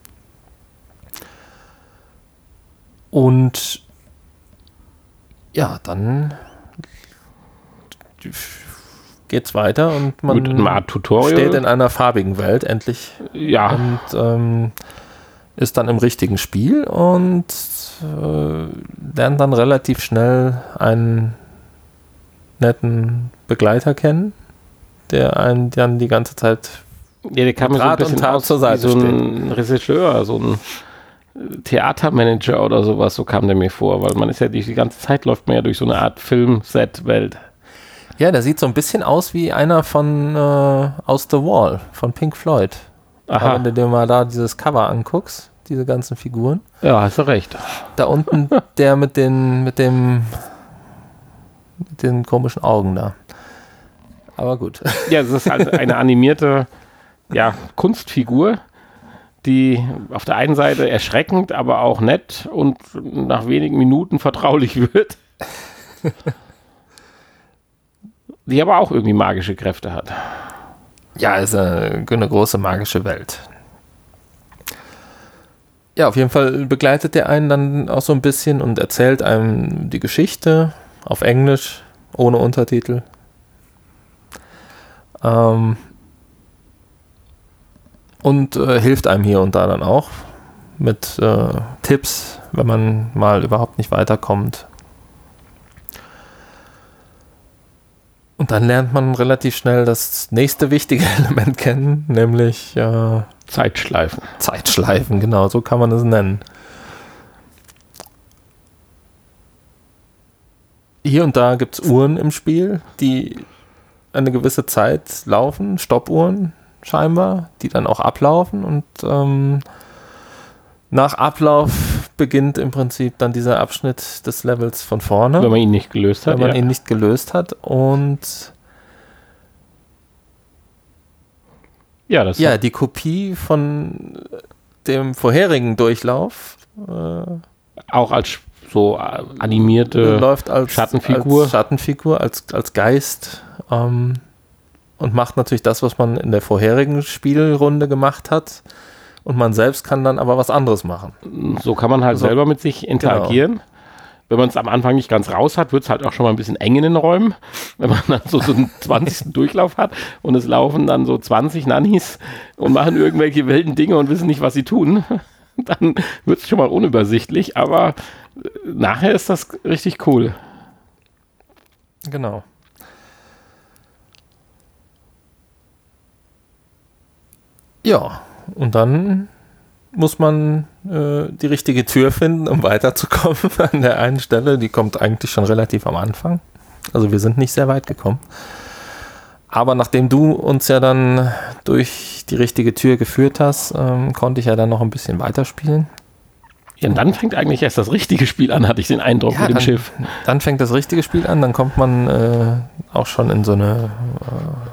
und ja, dann geht's weiter und man Mit einer Art Tutorial. steht in einer farbigen Welt endlich Ja, und ähm, ist dann im richtigen Spiel und äh, lernt dann relativ schnell einen netten Begleiter kennen, der einen dann die ganze Zeit ja, der kam mir so ein Rat und bisschen Tat aus zur Seite wie so ein Regisseur, so ein Theatermanager oder sowas, so kam der mir vor, weil man ist ja die, die ganze Zeit läuft man ja durch so eine Art Film-Set-Welt. ja, der sieht so ein bisschen aus wie einer von äh, Aus The Wall, von Pink Floyd. Aber Aha, wenn du dir mal da dieses Cover anguckst, diese ganzen Figuren, ja, hast du recht. da unten der mit den, mit dem, mit den komischen Augen da. Aber gut. Ja, es ist halt eine animierte ja, Kunstfigur, die auf der einen Seite erschreckend, aber auch nett und nach wenigen Minuten vertraulich wird. Die aber auch irgendwie magische Kräfte hat. Ja, ist eine, eine große magische Welt. Ja, auf jeden Fall begleitet der einen dann auch so ein bisschen und erzählt einem die Geschichte auf Englisch, ohne Untertitel. Ähm, und äh, hilft einem hier und da dann auch mit äh, Tipps, wenn man mal überhaupt nicht weiterkommt. Und dann lernt man relativ schnell das nächste wichtige Element kennen, nämlich äh, Zeitschleifen. Zeitschleifen, genau, so kann man es nennen. Hier und da gibt es Uhren im Spiel, die eine gewisse Zeit laufen, Stoppuhren scheinbar, die dann auch ablaufen, und ähm, nach Ablauf beginnt im Prinzip dann dieser Abschnitt des Levels von vorne. Wenn man ihn nicht gelöst hat. Wenn man ja. ihn nicht gelöst hat. Und ja, das ja, die Kopie von dem vorherigen Durchlauf äh, auch als so animierte läuft als Schattenfigur, als, Schattenfigur, als, als Geist ähm, und macht natürlich das, was man in der vorherigen Spielrunde gemacht hat. Und man selbst kann dann aber was anderes machen. So kann man halt also, selber mit sich interagieren. Genau. Wenn man es am Anfang nicht ganz raus hat, wird es halt auch schon mal ein bisschen eng in den Räumen. Wenn man dann so, so einen zwanzigsten Durchlauf hat und es laufen dann so zwanzig Nannies und machen irgendwelche wilden Dinge und wissen nicht, was sie tun, dann wird es schon mal unübersichtlich. Aber nachher ist das richtig cool. Genau. Ja. Und dann muss man äh, die richtige Tür finden, um weiterzukommen an der einen Stelle. Die kommt eigentlich schon relativ am Anfang. Also wir sind nicht sehr weit gekommen. Aber nachdem du uns ja dann durch die richtige Tür geführt hast, ähm, konnte ich ja dann noch ein bisschen weiterspielen. Ja, und dann fängt eigentlich erst das richtige Spiel an, hatte ich den Eindruck ja, mit dem dann, Schiff. Dann fängt das richtige Spiel an, dann kommt man äh, auch schon in so eine... Äh,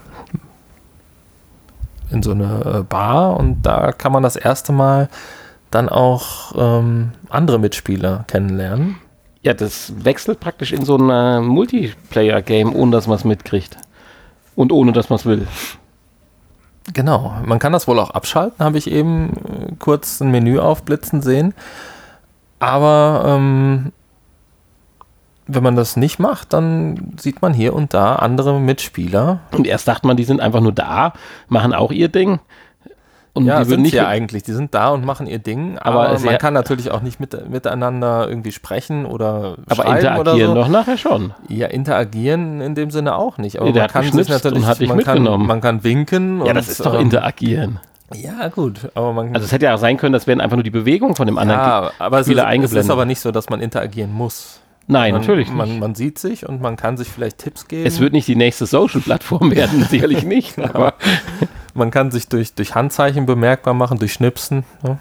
in so eine Bar und da kann man das erste Mal dann auch ähm, andere Mitspieler kennenlernen. Ja, das wechselt praktisch in so ein Multiplayer-Game, ohne dass man es mitkriegt. Und ohne dass man es will. Genau, man kann das wohl auch abschalten, habe ich eben äh, kurz ein Menü aufblitzen sehen. Aber ähm, wenn man das nicht macht, dann sieht man hier und da andere Mitspieler. Und erst dachte man, die sind einfach nur da, machen auch ihr Ding. Und ja, die sind nicht ja eigentlich. Die sind da und machen ihr Ding. Aber, aber man kann natürlich auch nicht mit, miteinander irgendwie sprechen oder aber schreiben interagieren oder so. Doch nachher schon. Ja, interagieren in dem Sinne auch nicht. Aber nee, man kann sich natürlich, hat dich man, mitgenommen. Kann, man kann winken. Ja, und, das ist doch ähm, interagieren. Ja, gut. Aber man, also es hätte ja auch sein können, das wären einfach nur die Bewegungen von dem anderen ja, aber Spieler es ist, eingeblendet. Es ist aber nicht so, dass man interagieren muss. Nein, man, natürlich nicht. Man, man sieht sich und man kann sich vielleicht Tipps geben. Es wird nicht die nächste Social-Plattform werden, sicherlich nicht. Aber man kann sich durch, durch Handzeichen bemerkbar machen, durch Schnipsen. Ne?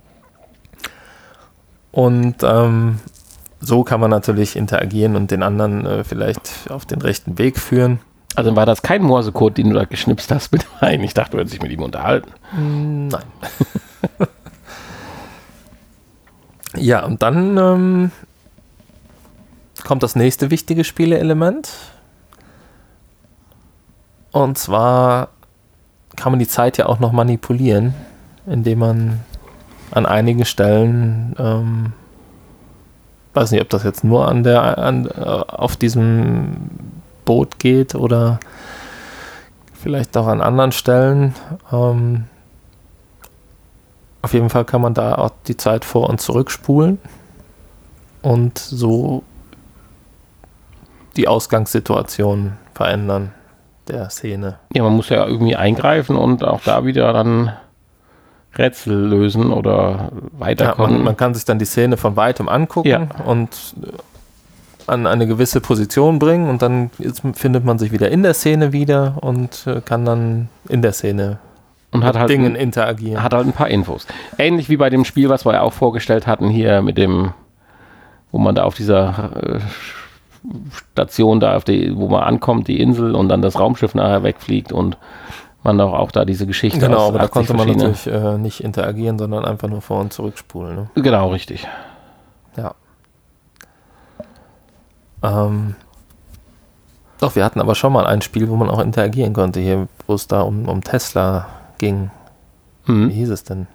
Und ähm, so kann man natürlich interagieren und den anderen äh, vielleicht auf den rechten Weg führen. Also war das kein Morsecode, den du da geschnipst hast mit rein? Ich dachte, du hättest dich mit ihm unterhalten. Nein. Ja, und dann ähm, kommt das nächste wichtige Spieleelement. Und zwar kann man die Zeit ja auch noch manipulieren, indem man an einigen Stellen, ähm, weiß nicht, ob das jetzt nur an der, an, äh, auf diesem Boot geht oder vielleicht auch an anderen Stellen. Ähm, auf jeden Fall kann man da auch die Zeit vor- und zurückspulen und so die Ausgangssituation verändern der Szene. Ja, man muss ja irgendwie eingreifen und auch da wieder dann Rätsel lösen oder weiterkommen. Ja, man, man kann sich dann die Szene von weitem angucken ja. und an eine gewisse Position bringen und dann ist, findet man sich wieder in der Szene wieder und äh, kann dann in der Szene und hat mit halt Dingen ein, interagieren. Hat halt ein paar Infos. Ähnlich wie bei dem Spiel, was wir ja auch vorgestellt hatten hier mit dem, wo man da auf dieser äh, Station da, auf die, wo man ankommt, die Insel und dann das Raumschiff nachher wegfliegt und man auch, auch da diese Geschichte Genau, aus aber da konnte man verschiedene- natürlich äh, nicht interagieren, sondern einfach nur vor- und zurückspulen. Ne? Genau, richtig. Ja. Ähm, doch, wir hatten aber schon mal ein Spiel, wo man auch interagieren konnte, hier, wo es da um, um Tesla ging. Mhm. Wie hieß es denn?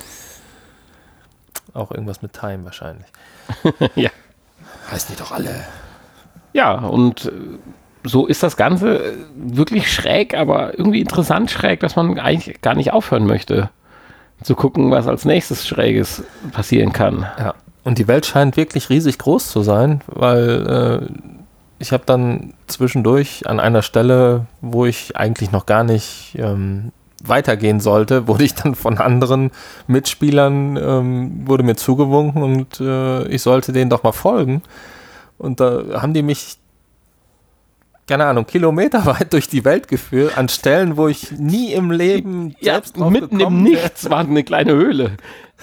Auch irgendwas mit Time wahrscheinlich. Ja. Heißen die doch alle. Ja, und äh, so ist das Ganze äh, wirklich schräg, aber irgendwie interessant schräg, dass man eigentlich gar nicht aufhören möchte, zu gucken, was als nächstes Schräges passieren kann. Ja. Und die Welt scheint wirklich riesig groß zu sein, weil äh, ich habe dann zwischendurch an einer Stelle, wo ich eigentlich noch gar nicht ähm, weitergehen sollte, wurde ich dann von anderen Mitspielern, ähm, wurde mir zugewunken und äh, ich sollte denen doch mal folgen. Und da haben die mich, keine Ahnung, kilometerweit durch die Welt geführt, an Stellen, wo ich nie im Leben Ja, selbst drauf mitten im gekommen wäre. Nichts war eine kleine Höhle.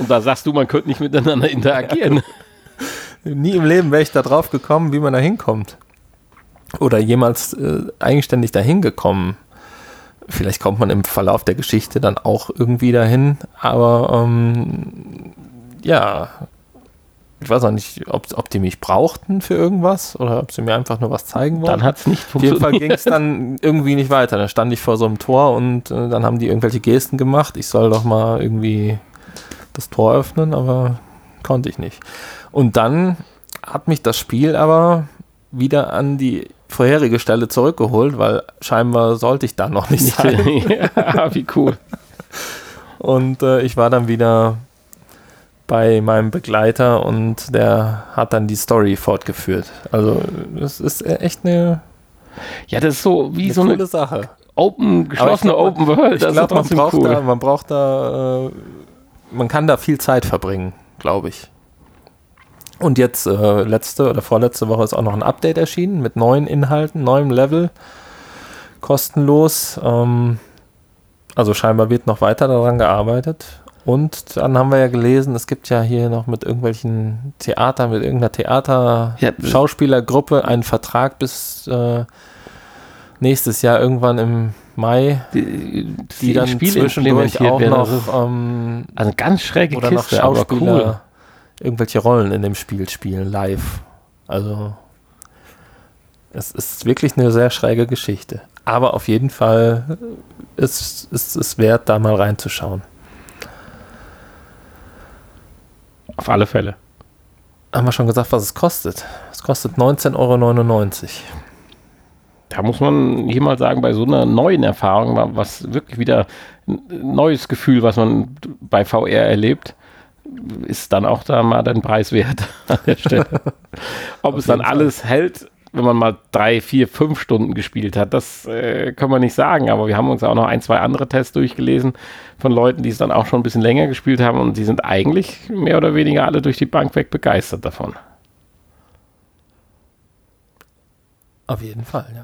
Und da sagst du, man könnte nicht miteinander interagieren. Ja. Nie im Leben wäre ich da drauf gekommen, wie man da hinkommt. Oder jemals äh, eigenständig dahin gekommen. Vielleicht kommt man im Verlauf der Geschichte dann auch irgendwie dahin, aber ähm, ja, ich weiß auch nicht, ob, ob die mich brauchten für irgendwas oder ob sie mir einfach nur was zeigen wollten. Dann hat es nicht Auf jeden funktioniert. Fall ging es dann irgendwie nicht weiter. Dann stand ich vor so einem Tor und äh, dann haben die irgendwelche Gesten gemacht. Ich soll doch mal irgendwie das Tor öffnen, aber konnte ich nicht. Und dann hat mich das Spiel aber wieder an die vorherige Stelle zurückgeholt, weil scheinbar sollte ich da noch nicht sein. Ja, wie cool. Und äh, ich war dann wieder bei meinem Begleiter und der hat dann die Story fortgeführt. Also es ist echt eine, Ja, das ist so wie eine so coole eine Sache. Open, geschlossene glaub, Open World. Ich Das glaube, man ist trotzdem braucht cool. da, man braucht da, äh, man kann da viel Zeit verbringen, glaube ich. Und jetzt, äh, letzte oder vorletzte Woche ist auch noch ein Update erschienen mit neuen Inhalten, neuem Level, kostenlos. Ähm, also scheinbar wird noch weiter daran gearbeitet. Und dann haben wir ja gelesen, es gibt ja hier noch mit irgendwelchen Theatern, mit irgendeiner Theater-Schauspielergruppe einen Vertrag bis äh, nächstes Jahr irgendwann im Mai, die, die dann zwischendurch auch werden. noch Also, ähm, also ganz schräge oder noch Kiste, aber Schauspieler cool. irgendwelche Rollen in dem Spiel spielen, live. Also es ist wirklich eine sehr schräge Geschichte. Aber auf jeden Fall ist es ist wert, da mal reinzuschauen. Auf alle Fälle. Haben wir schon gesagt, was es kostet? Es kostet neunzehn Euro neunundneunzig. Da muss man hier mal sagen, bei so einer neuen Erfahrung, was wirklich wieder ein neues Gefühl, was man bei V R erlebt, ist dann auch da mal den Preis wert an der Stelle. Ob es dann alles hält, wenn man mal drei, vier, fünf Stunden gespielt hat, das äh, können wir nicht sagen, aber wir haben uns auch noch ein, zwei andere Tests durchgelesen von Leuten, die es dann auch schon ein bisschen länger gespielt haben und die sind eigentlich mehr oder weniger alle durch die Bank weg begeistert davon. Auf jeden Fall, ja.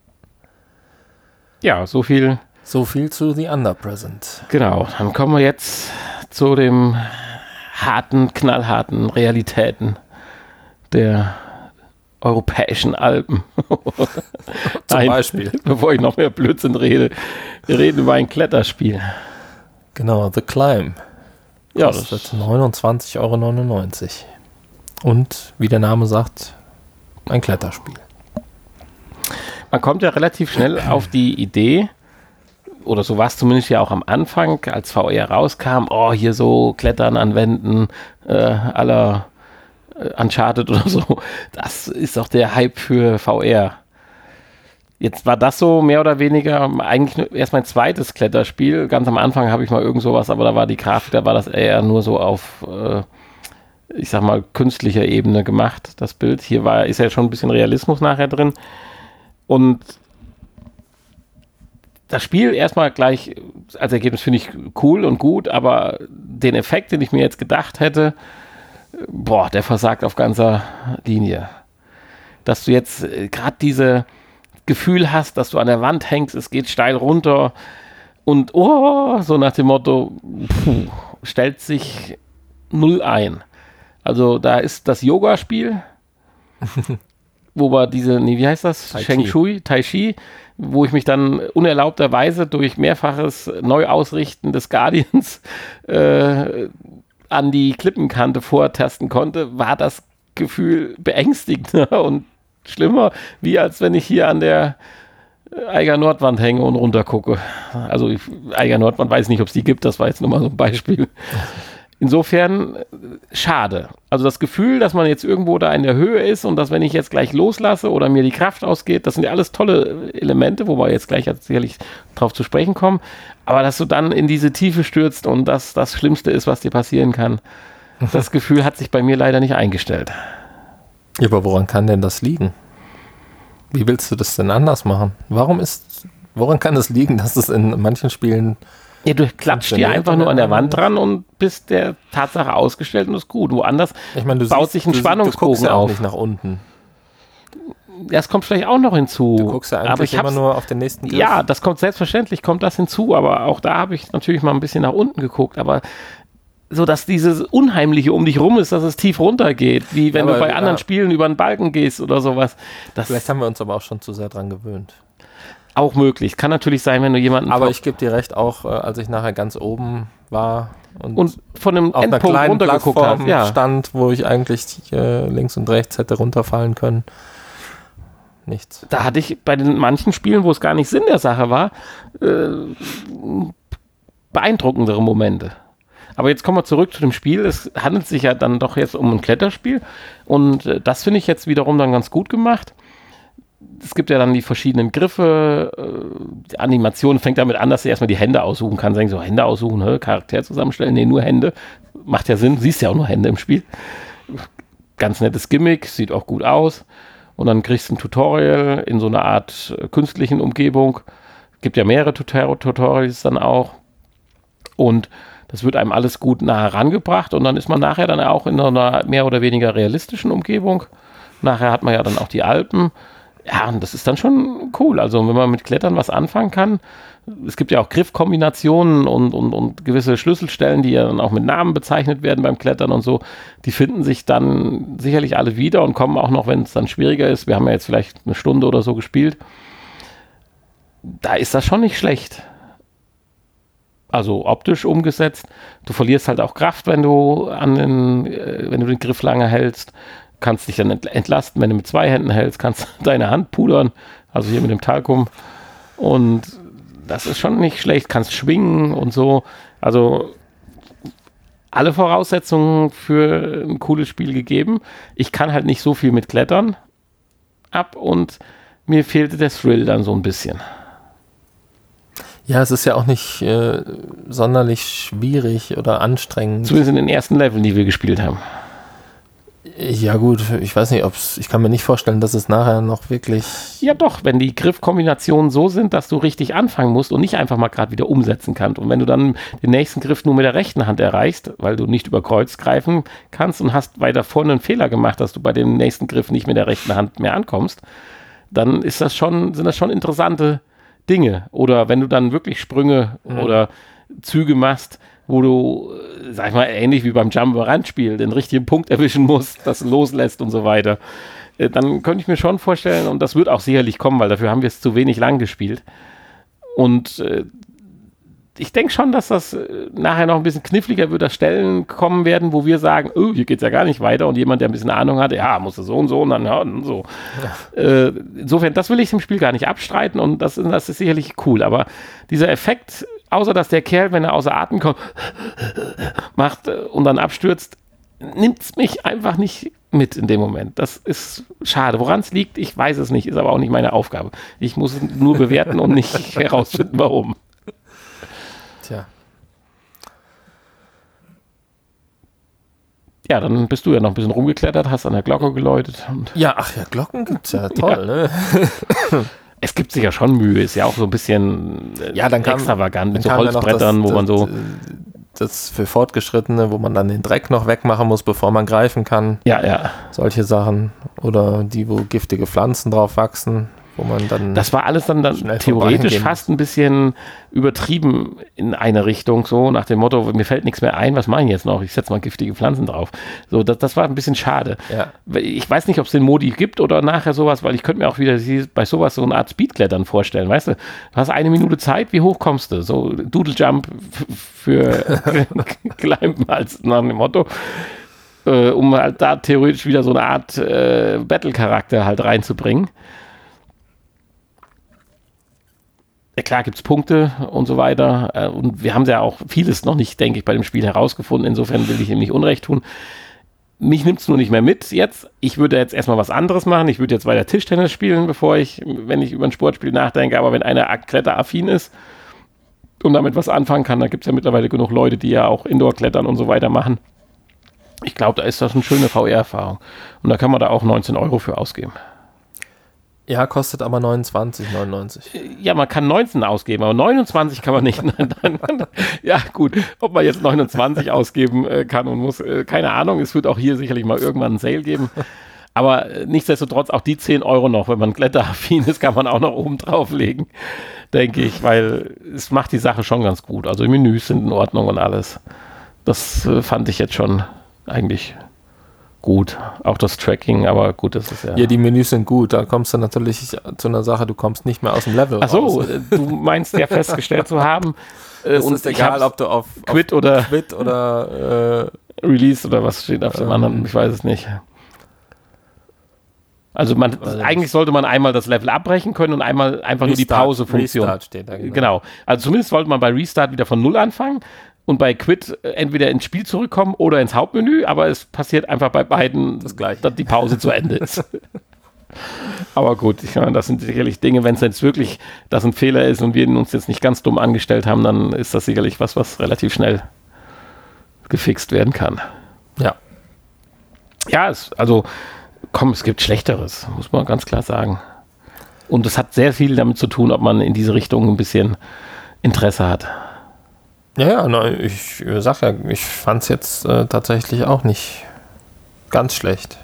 Ja, so viel. So viel zu The Underpresent. Genau, dann kommen wir jetzt zu dem harten, knallharten Realitäten der europäischen Alpen. Zum Nein, Beispiel. Bevor ich noch mehr Blödsinn rede, wir reden über ein Kletterspiel. Genau, The Climb. Ja, Kostet das neunundzwanzig Euro neunundneunzig. Und, wie der Name sagt, ein Kletterspiel. man kommt ja relativ schnell auf die Idee, oder so war es zumindest ja auch am Anfang, als V R rauskam, oh, hier so Klettern an Wänden, äh, aller äh, Uncharted oder so, das ist doch der Hype für V R. Jetzt war das so mehr oder weniger eigentlich nur erst mein zweites Kletterspiel. Ganz am Anfang habe ich mal irgend sowas, aber da war die Grafik, da war das eher nur so auf, äh, ich sag mal, künstlicher Ebene gemacht, das Bild. Hier war, ist ja schon ein bisschen Realismus nachher drin. Und das Spiel erstmal gleich als Ergebnis finde ich cool und gut, aber den Effekt, den ich mir jetzt gedacht hätte, boah, der versagt auf ganzer Linie. Dass du jetzt äh, gerade diese Gefühl hast, dass du an der Wand hängst, es geht steil runter und oh, so nach dem Motto, puh, stellt sich null ein. Also da ist das Yoga-Spiel, wo wir diese, nee, wie heißt das? Tai Chi. Sheng Shui, Tai Chi, wo ich mich dann unerlaubterweise durch mehrfaches Neuausrichten des Guardians äh, an die Klippenkante vortasten konnte, war das Gefühl beängstigender und schlimmer, wie als wenn ich hier an der Eiger Nordwand hänge und runter gucke. Also ich, Eiger Nordwand weiß nicht, ob es die gibt, das war jetzt nur mal so ein Beispiel. Insofern schade. Also das Gefühl, dass man jetzt irgendwo da in der Höhe ist und dass, wenn ich jetzt gleich loslasse oder mir die Kraft ausgeht, das sind ja alles tolle Elemente, wo wir jetzt gleich sicherlich drauf zu sprechen kommen, aber dass du dann in diese Tiefe stürzt und das das Schlimmste ist, was dir passieren kann, das Gefühl hat sich bei mir leider nicht eingestellt. Ja, aber woran kann denn das liegen? Wie willst du das denn anders machen? Warum ist, woran kann es liegen, dass es in manchen Spielen... Ja, du klatscht dir einfach nur an der Wand dran und bist der Tatsache ausgestellt und ist gut. Woanders ich meine, du baut siehst, sich ein du, Spannungsbogen du guckst ja auch auf. nicht nach unten. Das kommt vielleicht auch noch hinzu. Du guckst ja aber eigentlich ich immer nur auf den nächsten Griff. Ja, das kommt selbstverständlich, kommt das hinzu, aber auch da habe ich natürlich mal ein bisschen nach unten geguckt, aber so dass dieses Unheimliche um dich rum ist, dass es tief runtergeht, wie wenn Ja, du bei aber, anderen ja. Spielen über einen Balken gehst oder sowas. Das Vielleicht haben wir uns aber auch schon zu sehr dran gewöhnt. auch möglich. Kann natürlich sein, wenn du jemanden Aber ich gebe dir recht, auch äh, als ich nachher ganz oben war und, und von einem auf einer Endpunkt kleinen runtergeguckt Plattform hast. Ja. stand, wo ich eigentlich äh, links und rechts hätte runterfallen können. Nichts. Da hatte ich bei den manchen Spielen, wo es gar nicht Sinn der Sache war, äh, beeindruckendere Momente. Aber jetzt kommen wir zurück zu dem Spiel. Es handelt sich ja dann doch jetzt um ein Kletterspiel und äh, das finde ich jetzt wiederum dann ganz gut gemacht. Es gibt ja dann die verschiedenen Griffe, äh, die Animation fängt damit an, dass du erstmal die Hände aussuchen kannst. Sagen so, Hände aussuchen, hä? Charakter zusammenstellen, nee, nur Hände. Macht ja Sinn, siehst ja auch nur Hände im Spiel. Ganz nettes Gimmick, sieht auch gut aus. Und dann kriegst du ein Tutorial in so einer Art äh, künstlichen Umgebung. Gibt ja mehrere Tutor- Tutorials dann auch. Und das wird einem alles gut nah herangebracht. Und dann ist man nachher dann auch in einer mehr oder weniger realistischen Umgebung. Nachher hat man ja dann auch die Alpen. Ja, und das ist dann schon cool. Also wenn man mit Klettern was anfangen kann. Es gibt ja auch Griffkombinationen und, und, und gewisse Schlüsselstellen, die ja dann auch mit Namen bezeichnet werden beim Klettern und so. Die finden sich dann sicherlich alle wieder und kommen auch noch, wenn es dann schwieriger ist. Wir haben ja jetzt vielleicht eine Stunde oder so gespielt. Da ist das schon nicht schlecht. Also optisch umgesetzt. Du verlierst halt auch Kraft, wenn du an den, äh, wenn du den Griff lange hältst. Kannst dich dann entlasten, wenn du mit zwei Händen hältst, kannst deine Hand pudern, also hier mit dem Talkum. Und das ist schon nicht schlecht, kannst schwingen und so. Also alle Voraussetzungen für ein cooles Spiel gegeben. Ich kann halt nicht so viel mit Klettern ab und mir fehlte der Thrill dann so ein bisschen. Ja, es ist ja auch nicht äh, sonderlich schwierig oder anstrengend. Zumindest in den ersten Leveln, die wir gespielt haben. Ja gut, ich weiß nicht, ob's, ich kann mir nicht vorstellen, dass es nachher noch wirklich... Ja doch, wenn die Griffkombinationen so sind, dass du richtig anfangen musst und nicht einfach mal gerade wieder umsetzen kannst. Und wenn du dann den nächsten Griff nur mit der rechten Hand erreichst, weil du nicht über Kreuz greifen kannst und hast weiter vorne einen Fehler gemacht, dass du bei dem nächsten Griff nicht mit der rechten Hand mehr ankommst, dann ist das schon, sind das schon interessante Dinge. Oder wenn du dann wirklich Sprünge mhm. oder Züge machst, wo du, sag ich mal, ähnlich wie beim Jump-and-Run-Spiel den richtigen Punkt erwischen musst, das loslässt und so weiter, dann könnte ich mir schon vorstellen, und das wird auch sicherlich kommen, weil dafür haben wir es zu wenig lang gespielt. Und äh, ich denke schon, dass das äh, nachher noch ein bisschen kniffliger wird, dass Stellen kommen werden, wo wir sagen, oh, hier geht es ja gar nicht weiter, und jemand, der ein bisschen Ahnung hat, ja, musst du so und so und dann ja, und so. Ja. Äh, insofern, das will ich dem Spiel gar nicht abstreiten, und das, das ist sicherlich cool, aber dieser Effekt, außer dass der Kerl, wenn er außer Atem kommt, macht äh, und dann abstürzt, nimmt es mich einfach nicht mit in dem Moment. Das ist schade. Woran es liegt, ich weiß es nicht, ist aber auch nicht meine Aufgabe. Ich muss es nur bewerten und nicht herausfinden, warum. Tja. Ja, dann bist du ja noch ein bisschen rumgeklettert, hast an der Glocke geläutet. Und ja, ach ja, Glocken gibt's ja, toll, ja. Ne? Es gibt sich ja schon Mühe, ist ja auch so ein bisschen äh, ja, dann kam, extravagant mit dann so Holzbrettern, ja das, wo man so... Das für Fortgeschrittene, wo man dann den Dreck noch wegmachen muss, bevor man greifen kann. Ja, ja. Solche Sachen. Oder die, wo giftige Pflanzen drauf wachsen, wo man dann... Das war alles dann, dann theoretisch fast ein bisschen übertrieben in eine Richtung, so nach dem Motto, mir fällt nichts mehr ein, was mache ich jetzt noch? Ich setze mal giftige Pflanzen drauf. So, das, das war ein bisschen schade. Ja. Ich weiß nicht, ob es den Modi gibt oder nachher sowas, weil ich könnte mir auch wieder bei sowas so eine Art Speedklettern vorstellen, weißt du? Du hast eine Minute Zeit, wie hoch kommst du? So Doodle Jump für Climben als nach dem Motto. Äh, um halt da theoretisch wieder so eine Art äh, Battle-Charakter halt reinzubringen. Ja, klar gibt es Punkte und so weiter, und wir haben ja auch vieles noch nicht, denke ich, bei dem Spiel herausgefunden, insofern will ich ihm nicht Unrecht tun. Mich nimmt es nur nicht mehr mit jetzt. Ich würde jetzt erstmal was anderes machen, ich würde jetzt weiter Tischtennis spielen, bevor ich, wenn ich über ein Sportspiel nachdenke, aber wenn einer kletteraffin ist und damit was anfangen kann, da gibt es ja mittlerweile genug Leute, die ja auch Indoor-Klettern und so weiter machen. Ich glaube, da ist das eine schöne V R-Erfahrung, und da kann man da auch neunzehn Euro für ausgeben. Ja, kostet aber neunundzwanzig neunundneunzig. Ja, man kann neunzehn ausgeben, aber neunundzwanzig kann man nicht. Ja, gut, ob man jetzt neunundzwanzig ausgeben äh, kann und muss, äh, keine Ahnung. Es wird auch hier sicherlich mal irgendwann einen Sale geben. Aber äh, nichtsdestotrotz auch die zehn Euro noch, wenn man kletteraffin ist, kann man auch noch oben drauflegen, denke ich, weil es macht die Sache schon ganz gut. Also die Menüs sind in Ordnung und alles. Das äh, fand ich jetzt schon eigentlich gut. Auch das Tracking, aber gut, das ist ja... Ja, die Menüs sind gut. Da kommst du natürlich zu einer Sache, du kommst nicht mehr aus dem Level Ach so, raus. du meinst ja festgestellt zu haben, äh, es und ist egal, ob du auf, Quit auf oder, Quit oder äh, Release oder was steht auf dem ähm, anderen, ich weiß es nicht. Also man, eigentlich sollte man einmal das Level abbrechen können und einmal einfach Restart, nur die Pause-Funktion. Restart steht da, genau. Genau. Also zumindest sollte man bei Restart wieder von Null anfangen und bei Quit entweder ins Spiel zurückkommen oder ins Hauptmenü, aber es passiert einfach bei beiden, das Gleiche, dass die Pause zu Ende ist. Aber gut, ich meine, das sind sicherlich Dinge, wenn es jetzt wirklich, dass ein Fehler ist und wir uns jetzt nicht ganz dumm angestellt haben, dann ist das sicherlich was, was relativ schnell gefixt werden kann. Ja. Ja, es, also komm, es gibt Schlechteres, muss man ganz klar sagen. Und es hat sehr viel damit zu tun, ob man in diese Richtung ein bisschen Interesse hat. Ja, ja, na, ich sag ja, ich fand es jetzt äh, tatsächlich auch nicht ganz schlecht.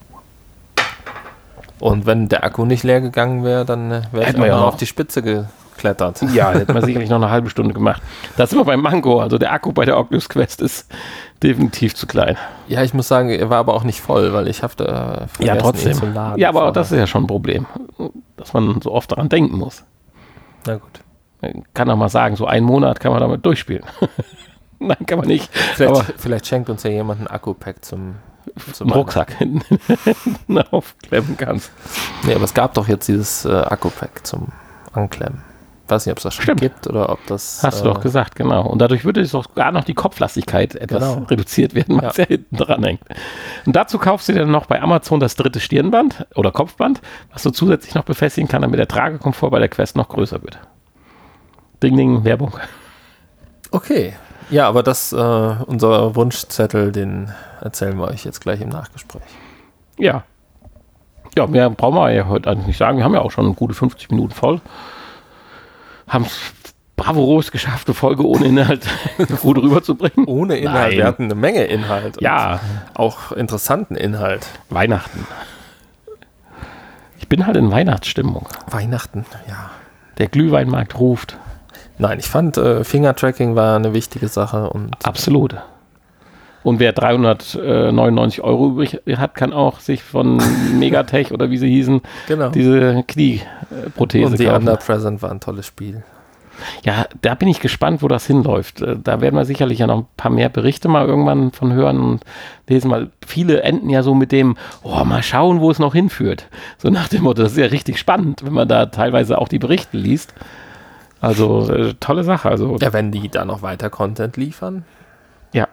Und wenn der Akku nicht leer gegangen wäre, dann äh, wäre ich auch ja noch noch auf die Spitze geklettert. Ja, hätte man sicherlich noch eine halbe Stunde gemacht. Das sind wir beim Mango, also der Akku bei der Oculus Quest ist definitiv zu klein. Ja, ich muss sagen, er war aber auch nicht voll, weil ich habe da vergessen, ja, trotzdem. ihn zu laden. Ja, aber vorher. das ist ja schon ein Problem, dass man so oft daran denken muss. Na gut. Man kann auch mal sagen, so einen Monat kann man damit durchspielen. Nein, kann man nicht. Vielleicht, aber vielleicht schenkt uns ja jemand ein Akku-Pack zum, zum einen Rucksack hinten aufklemmen kannst. Nee, aber es gab doch jetzt dieses äh, Akku-Pack zum Anklemmen. Ich weiß nicht, ob es das schon Stimmt. gibt oder ob das... Hast du äh, doch gesagt, genau. Und dadurch würde sogar noch die Kopflastigkeit etwas Genau. reduziert werden, weil es ja hinten dran hängt. Und dazu kaufst du dir dann noch bei Amazon das dritte Stirnband oder Kopfband, was du zusätzlich noch befestigen kann, damit der Tragekomfort bei der Quest noch größer wird. Ding, ding, Werbung. Okay. Ja, aber das, äh, unser Wunschzettel, den erzählen wir euch jetzt gleich im Nachgespräch. Ja. Ja, mehr brauchen wir ja heute eigentlich nicht sagen. Wir haben ja auch schon gute fünfzig Minuten voll. Haben es bravourös geschafft, eine Folge ohne Inhalt gut rüberzubringen. Ohne Inhalt. Nein. Wir hatten eine Menge Inhalt. Ja. Auch interessanten Inhalt. Weihnachten. Ich bin halt in Weihnachtsstimmung. Weihnachten, ja. Der Glühweinmarkt ruft. Nein, ich fand, äh, Fingertracking war eine wichtige Sache. Und Absolut. Und wer dreihundertneunundneunzig Euro übrig hat, kann auch sich von Megatech oder wie sie hießen, genau. diese Knieprothese Und The kaufen. Under-Present war ein tolles Spiel. Ja, da bin ich gespannt, wo das hinläuft. Äh, Da werden wir sicherlich ja noch ein paar mehr Berichte mal irgendwann von hören und lesen, weil viele enden ja so mit dem, oh, mal schauen, wo es noch hinführt. So nach dem Motto, das ist ja richtig spannend, wenn man da teilweise auch die Berichte liest. Also äh, tolle Sache. Also, Ja, wenn die da noch weiter Content liefern. ja.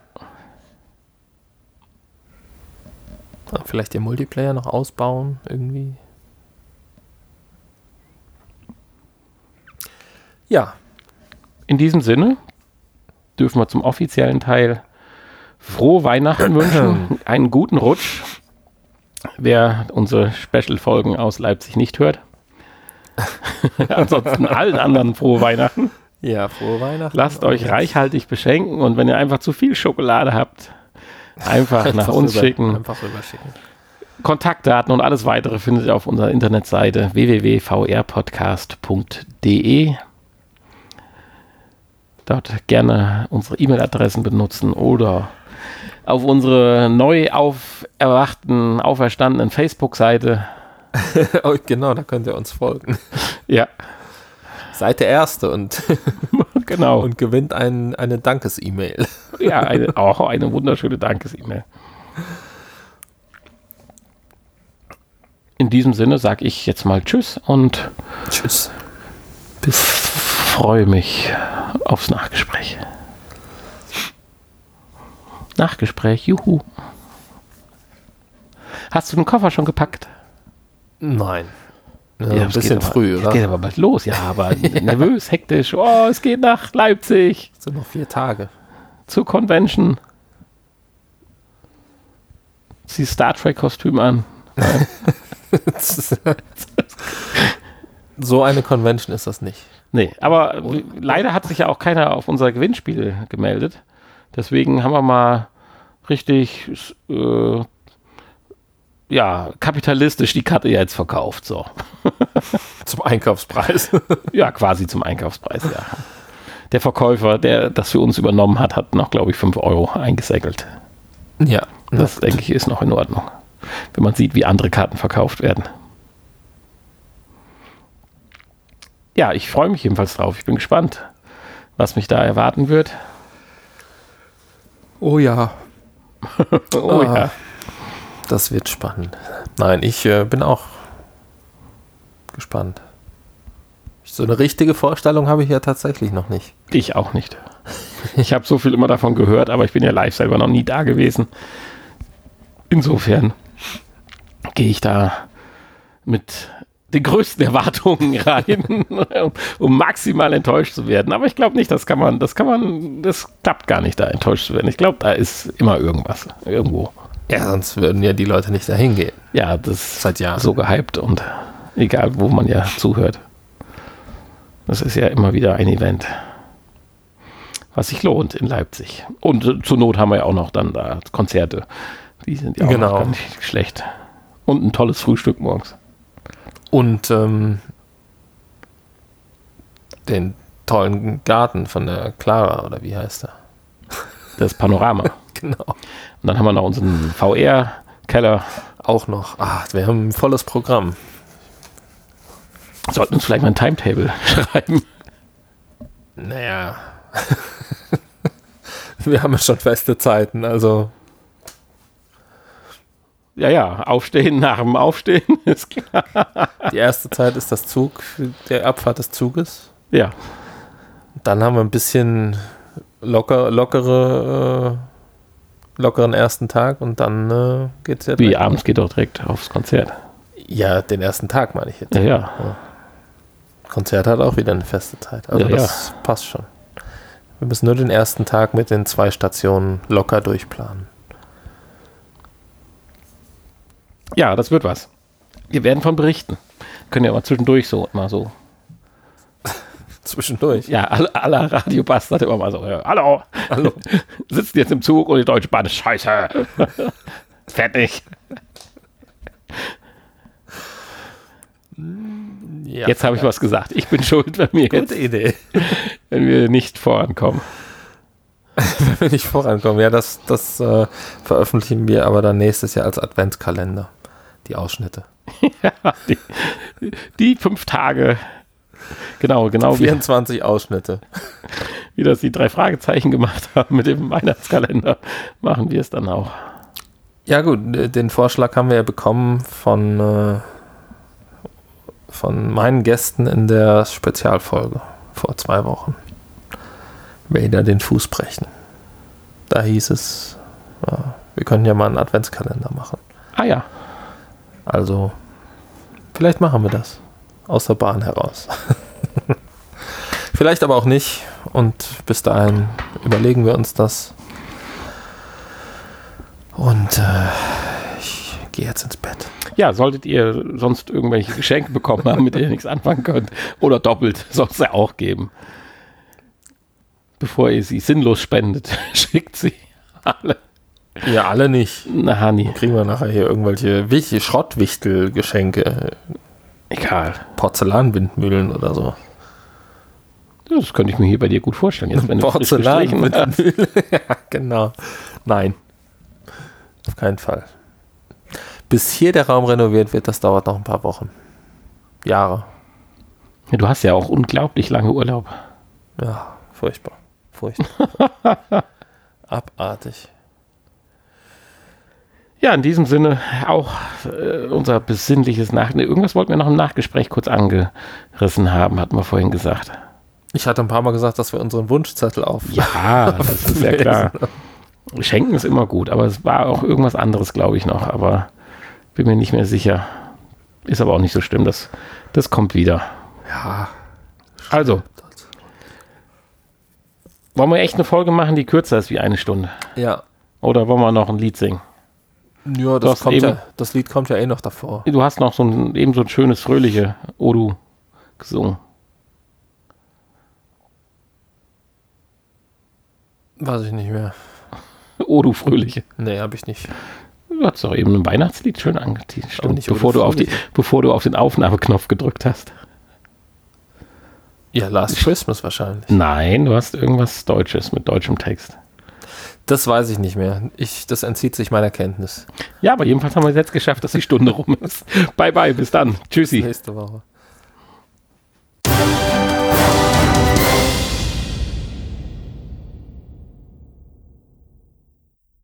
Vielleicht den Multiplayer noch ausbauen, irgendwie. Ja. In diesem Sinne dürfen wir zum offiziellen Teil frohe Weihnachten wünschen, einen guten Rutsch. Wer unsere Special-Folgen aus Leipzig nicht hört. Ansonsten allen anderen frohe Weihnachten. Ja, frohe Weihnachten. Lasst euch reichhaltig beschenken und wenn ihr einfach zu viel Schokolade habt, einfach, einfach nach uns rüber, schicken. Einfach rüberschicken. Kontaktdaten und alles weitere findet ihr auf unserer Internetseite w w w punkt v r podcast punkt d e. Dort gerne unsere E-Mail-Adressen benutzen oder auf unsere neu auferwachten, auferstandenen Facebook-Seite. Oh, genau, da könnt ihr uns folgen. Ja. Seid der Erste und, genau. und gewinnt ein, eine Dankes-E-Mail. Ja, eine, auch eine wunderschöne Dankes-E-Mail. In diesem Sinne sage ich jetzt mal Tschüss und Tschüss. bis freue mich aufs Nachgespräch. Nachgespräch, juhu. Hast du den Koffer schon gepackt? Nein. Ja, Ja, ein es bisschen geht aber, früh, Es oder? geht aber bald los, ja, aber nervös, hektisch. Oh, es geht nach Leipzig Es sind noch vier Tage. zur Convention. Zieh Star Trek-Kostüm an. So eine Convention ist das nicht. Nee, aber leider hat sich ja auch keiner auf unser Gewinnspiel gemeldet. Deswegen haben wir mal richtig äh, ja, kapitalistisch die Karte jetzt verkauft. So. Zum Einkaufspreis. Ja, quasi zum Einkaufspreis, ja. der Verkäufer, der das für uns übernommen hat, hat noch, glaube ich, fünf Euro eingesäckelt. Ja. Das, denke ich, ist noch in Ordnung. Wenn man sieht, wie andere Karten verkauft werden. Ja, ich freue mich jedenfalls drauf. Ich bin gespannt, was mich da erwarten wird. Oh ja. oh ah, ja. Das wird spannend. Nein, ich äh, bin auch gespannt. So eine richtige Vorstellung habe ich ja tatsächlich noch nicht. Ich auch nicht. Ich habe so viel immer davon gehört, aber ich bin ja live selber noch nie da gewesen. Insofern gehe ich da mit den größten Erwartungen rein, um, um maximal enttäuscht zu werden. Aber ich glaube nicht, das kann man, das kann man, das klappt gar nicht, da enttäuscht zu werden. Ich glaube, da ist immer irgendwas, irgendwo. Ja, sonst würden ja die Leute nicht dahin gehen. Ja, das ist seit Jahren so gehypt und egal, wo man ja zuhört. Das ist ja immer wieder ein Event, was sich lohnt in Leipzig. Und äh, zur Not haben wir ja auch noch dann da Konzerte. Die sind ja auch genau. noch gar nicht schlecht. Und ein tolles Frühstück morgens. Und ähm, den tollen Garten von der Clara, oder wie heißt er? Das Panorama. Genau. Und dann haben wir noch unseren V R-Keller. Auch noch. Ach, wir haben ein volles Programm. Sollten uns vielleicht mal ein Timetable schreiben. Naja. Wir haben ja schon feste Zeiten, also. Ja, ja, aufstehen nach dem Aufstehen, ist klar. Die erste Zeit ist das Zug, der Abfahrt des Zuges. Ja. Dann haben wir ein bisschen locker, lockere, äh, lockeren ersten Tag und dann äh, geht es ja Wie, abends geht doch direkt aufs Konzert. Ja, den ersten Tag meine ich jetzt. Ja, ja. ja. Konzert hat auch wieder eine feste Zeit. Also ja, das ja. passt schon. Wir müssen nur den ersten Tag mit den zwei Stationen locker durchplanen. Ja, das wird was. Wir werden von berichten. Können ja mal zwischendurch so mal so. Zwischendurch? Ja, aller alle Radiobastard immer mal so. Ja, hallo. Hallo. Sitzen jetzt im Zug und die Deutsche Bahn ist scheiße. Fertig. Ja, jetzt habe ich was gesagt. Ich bin schuld, wenn wir jetzt, Idee. wenn wir nicht vorankommen. Wenn wir nicht vorankommen. Ja, das, das äh, veröffentlichen wir aber dann nächstes Jahr als Adventskalender. Die Ausschnitte. Ja, die, die fünf Tage. Genau, genau. vierundzwanzig wie, Ausschnitte. Wie das die drei Fragezeichen gemacht haben mit dem Weihnachtskalender, machen wir es dann auch. Ja gut, den Vorschlag haben wir ja bekommen von, äh, von meinen Gästen in der Spezialfolge vor zwei Wochen. Vader den Fuß brechen. Da hieß es, ja, wir können ja mal einen Adventskalender machen. Ah ja. Also, vielleicht machen wir das. Aus der Bahn heraus. Vielleicht aber auch nicht. Und bis dahin überlegen wir uns das. Und äh, ich gehe jetzt ins Bett. Ja, solltet ihr sonst irgendwelche Geschenke bekommen haben, mit denen ihr nichts anfangen könnt, oder doppelt, soll es ja auch geben. Bevor ihr sie sinnlos spendet, schickt sie alle. Ja, alle nicht. Na, Hani. Dann kriegen wir nachher hier irgendwelche Wich- Schrottwichtel-Geschenke. Egal. Porzellanwindmühlen oder so. Das könnte ich mir hier bei dir gut vorstellen. Jetzt, wenn du frisch gestrichen hast. Porzellanwindmühle. Ja, genau. Nein. Auf keinen Fall. Bis hier der Raum renoviert wird, das dauert noch ein paar Wochen. Jahre. Ja, du hast ja auch unglaublich lange Urlaub. Ja, furchtbar. Furchtbar. Abartig. Ja, in diesem Sinne auch äh, unser besinnliches Nach... Ne, irgendwas wollten wir noch im Nachgespräch kurz angerissen haben, hatten wir vorhin gesagt. Ich hatte ein paar Mal gesagt, dass wir unseren Wunschzettel auf... Ja, das ist ja klar. Schenken ist immer gut, aber es war auch irgendwas anderes, glaube ich, noch. Aber bin mir nicht mehr sicher. Ist aber auch nicht so schlimm. Das, das kommt wieder. Ja. Also. Wollen wir echt eine Folge machen, die kürzer ist wie eine Stunde? Ja. Oder wollen wir noch ein Lied singen? Ja, das, kommt ja, das Lied kommt ja eh noch davor. Du hast noch so ein, eben so ein schönes, fröhliche Odu gesungen. Weiß ich nicht mehr. Odu fröhliche. Nee, hab ich nicht. Du hast doch eben ein Weihnachtslied schön angeteased, nicht bevor du, auf die, bevor du auf den Aufnahmeknopf gedrückt hast. Ja, Last Christmas wahrscheinlich. Nein, du hast irgendwas Deutsches mit deutschem Text. Das weiß ich nicht mehr. Ich, das entzieht sich meiner Kenntnis. Ja, aber jedenfalls haben wir es jetzt geschafft, dass die Stunde rum ist. Bye, bye, bis dann. Tschüssi. Nächste Woche.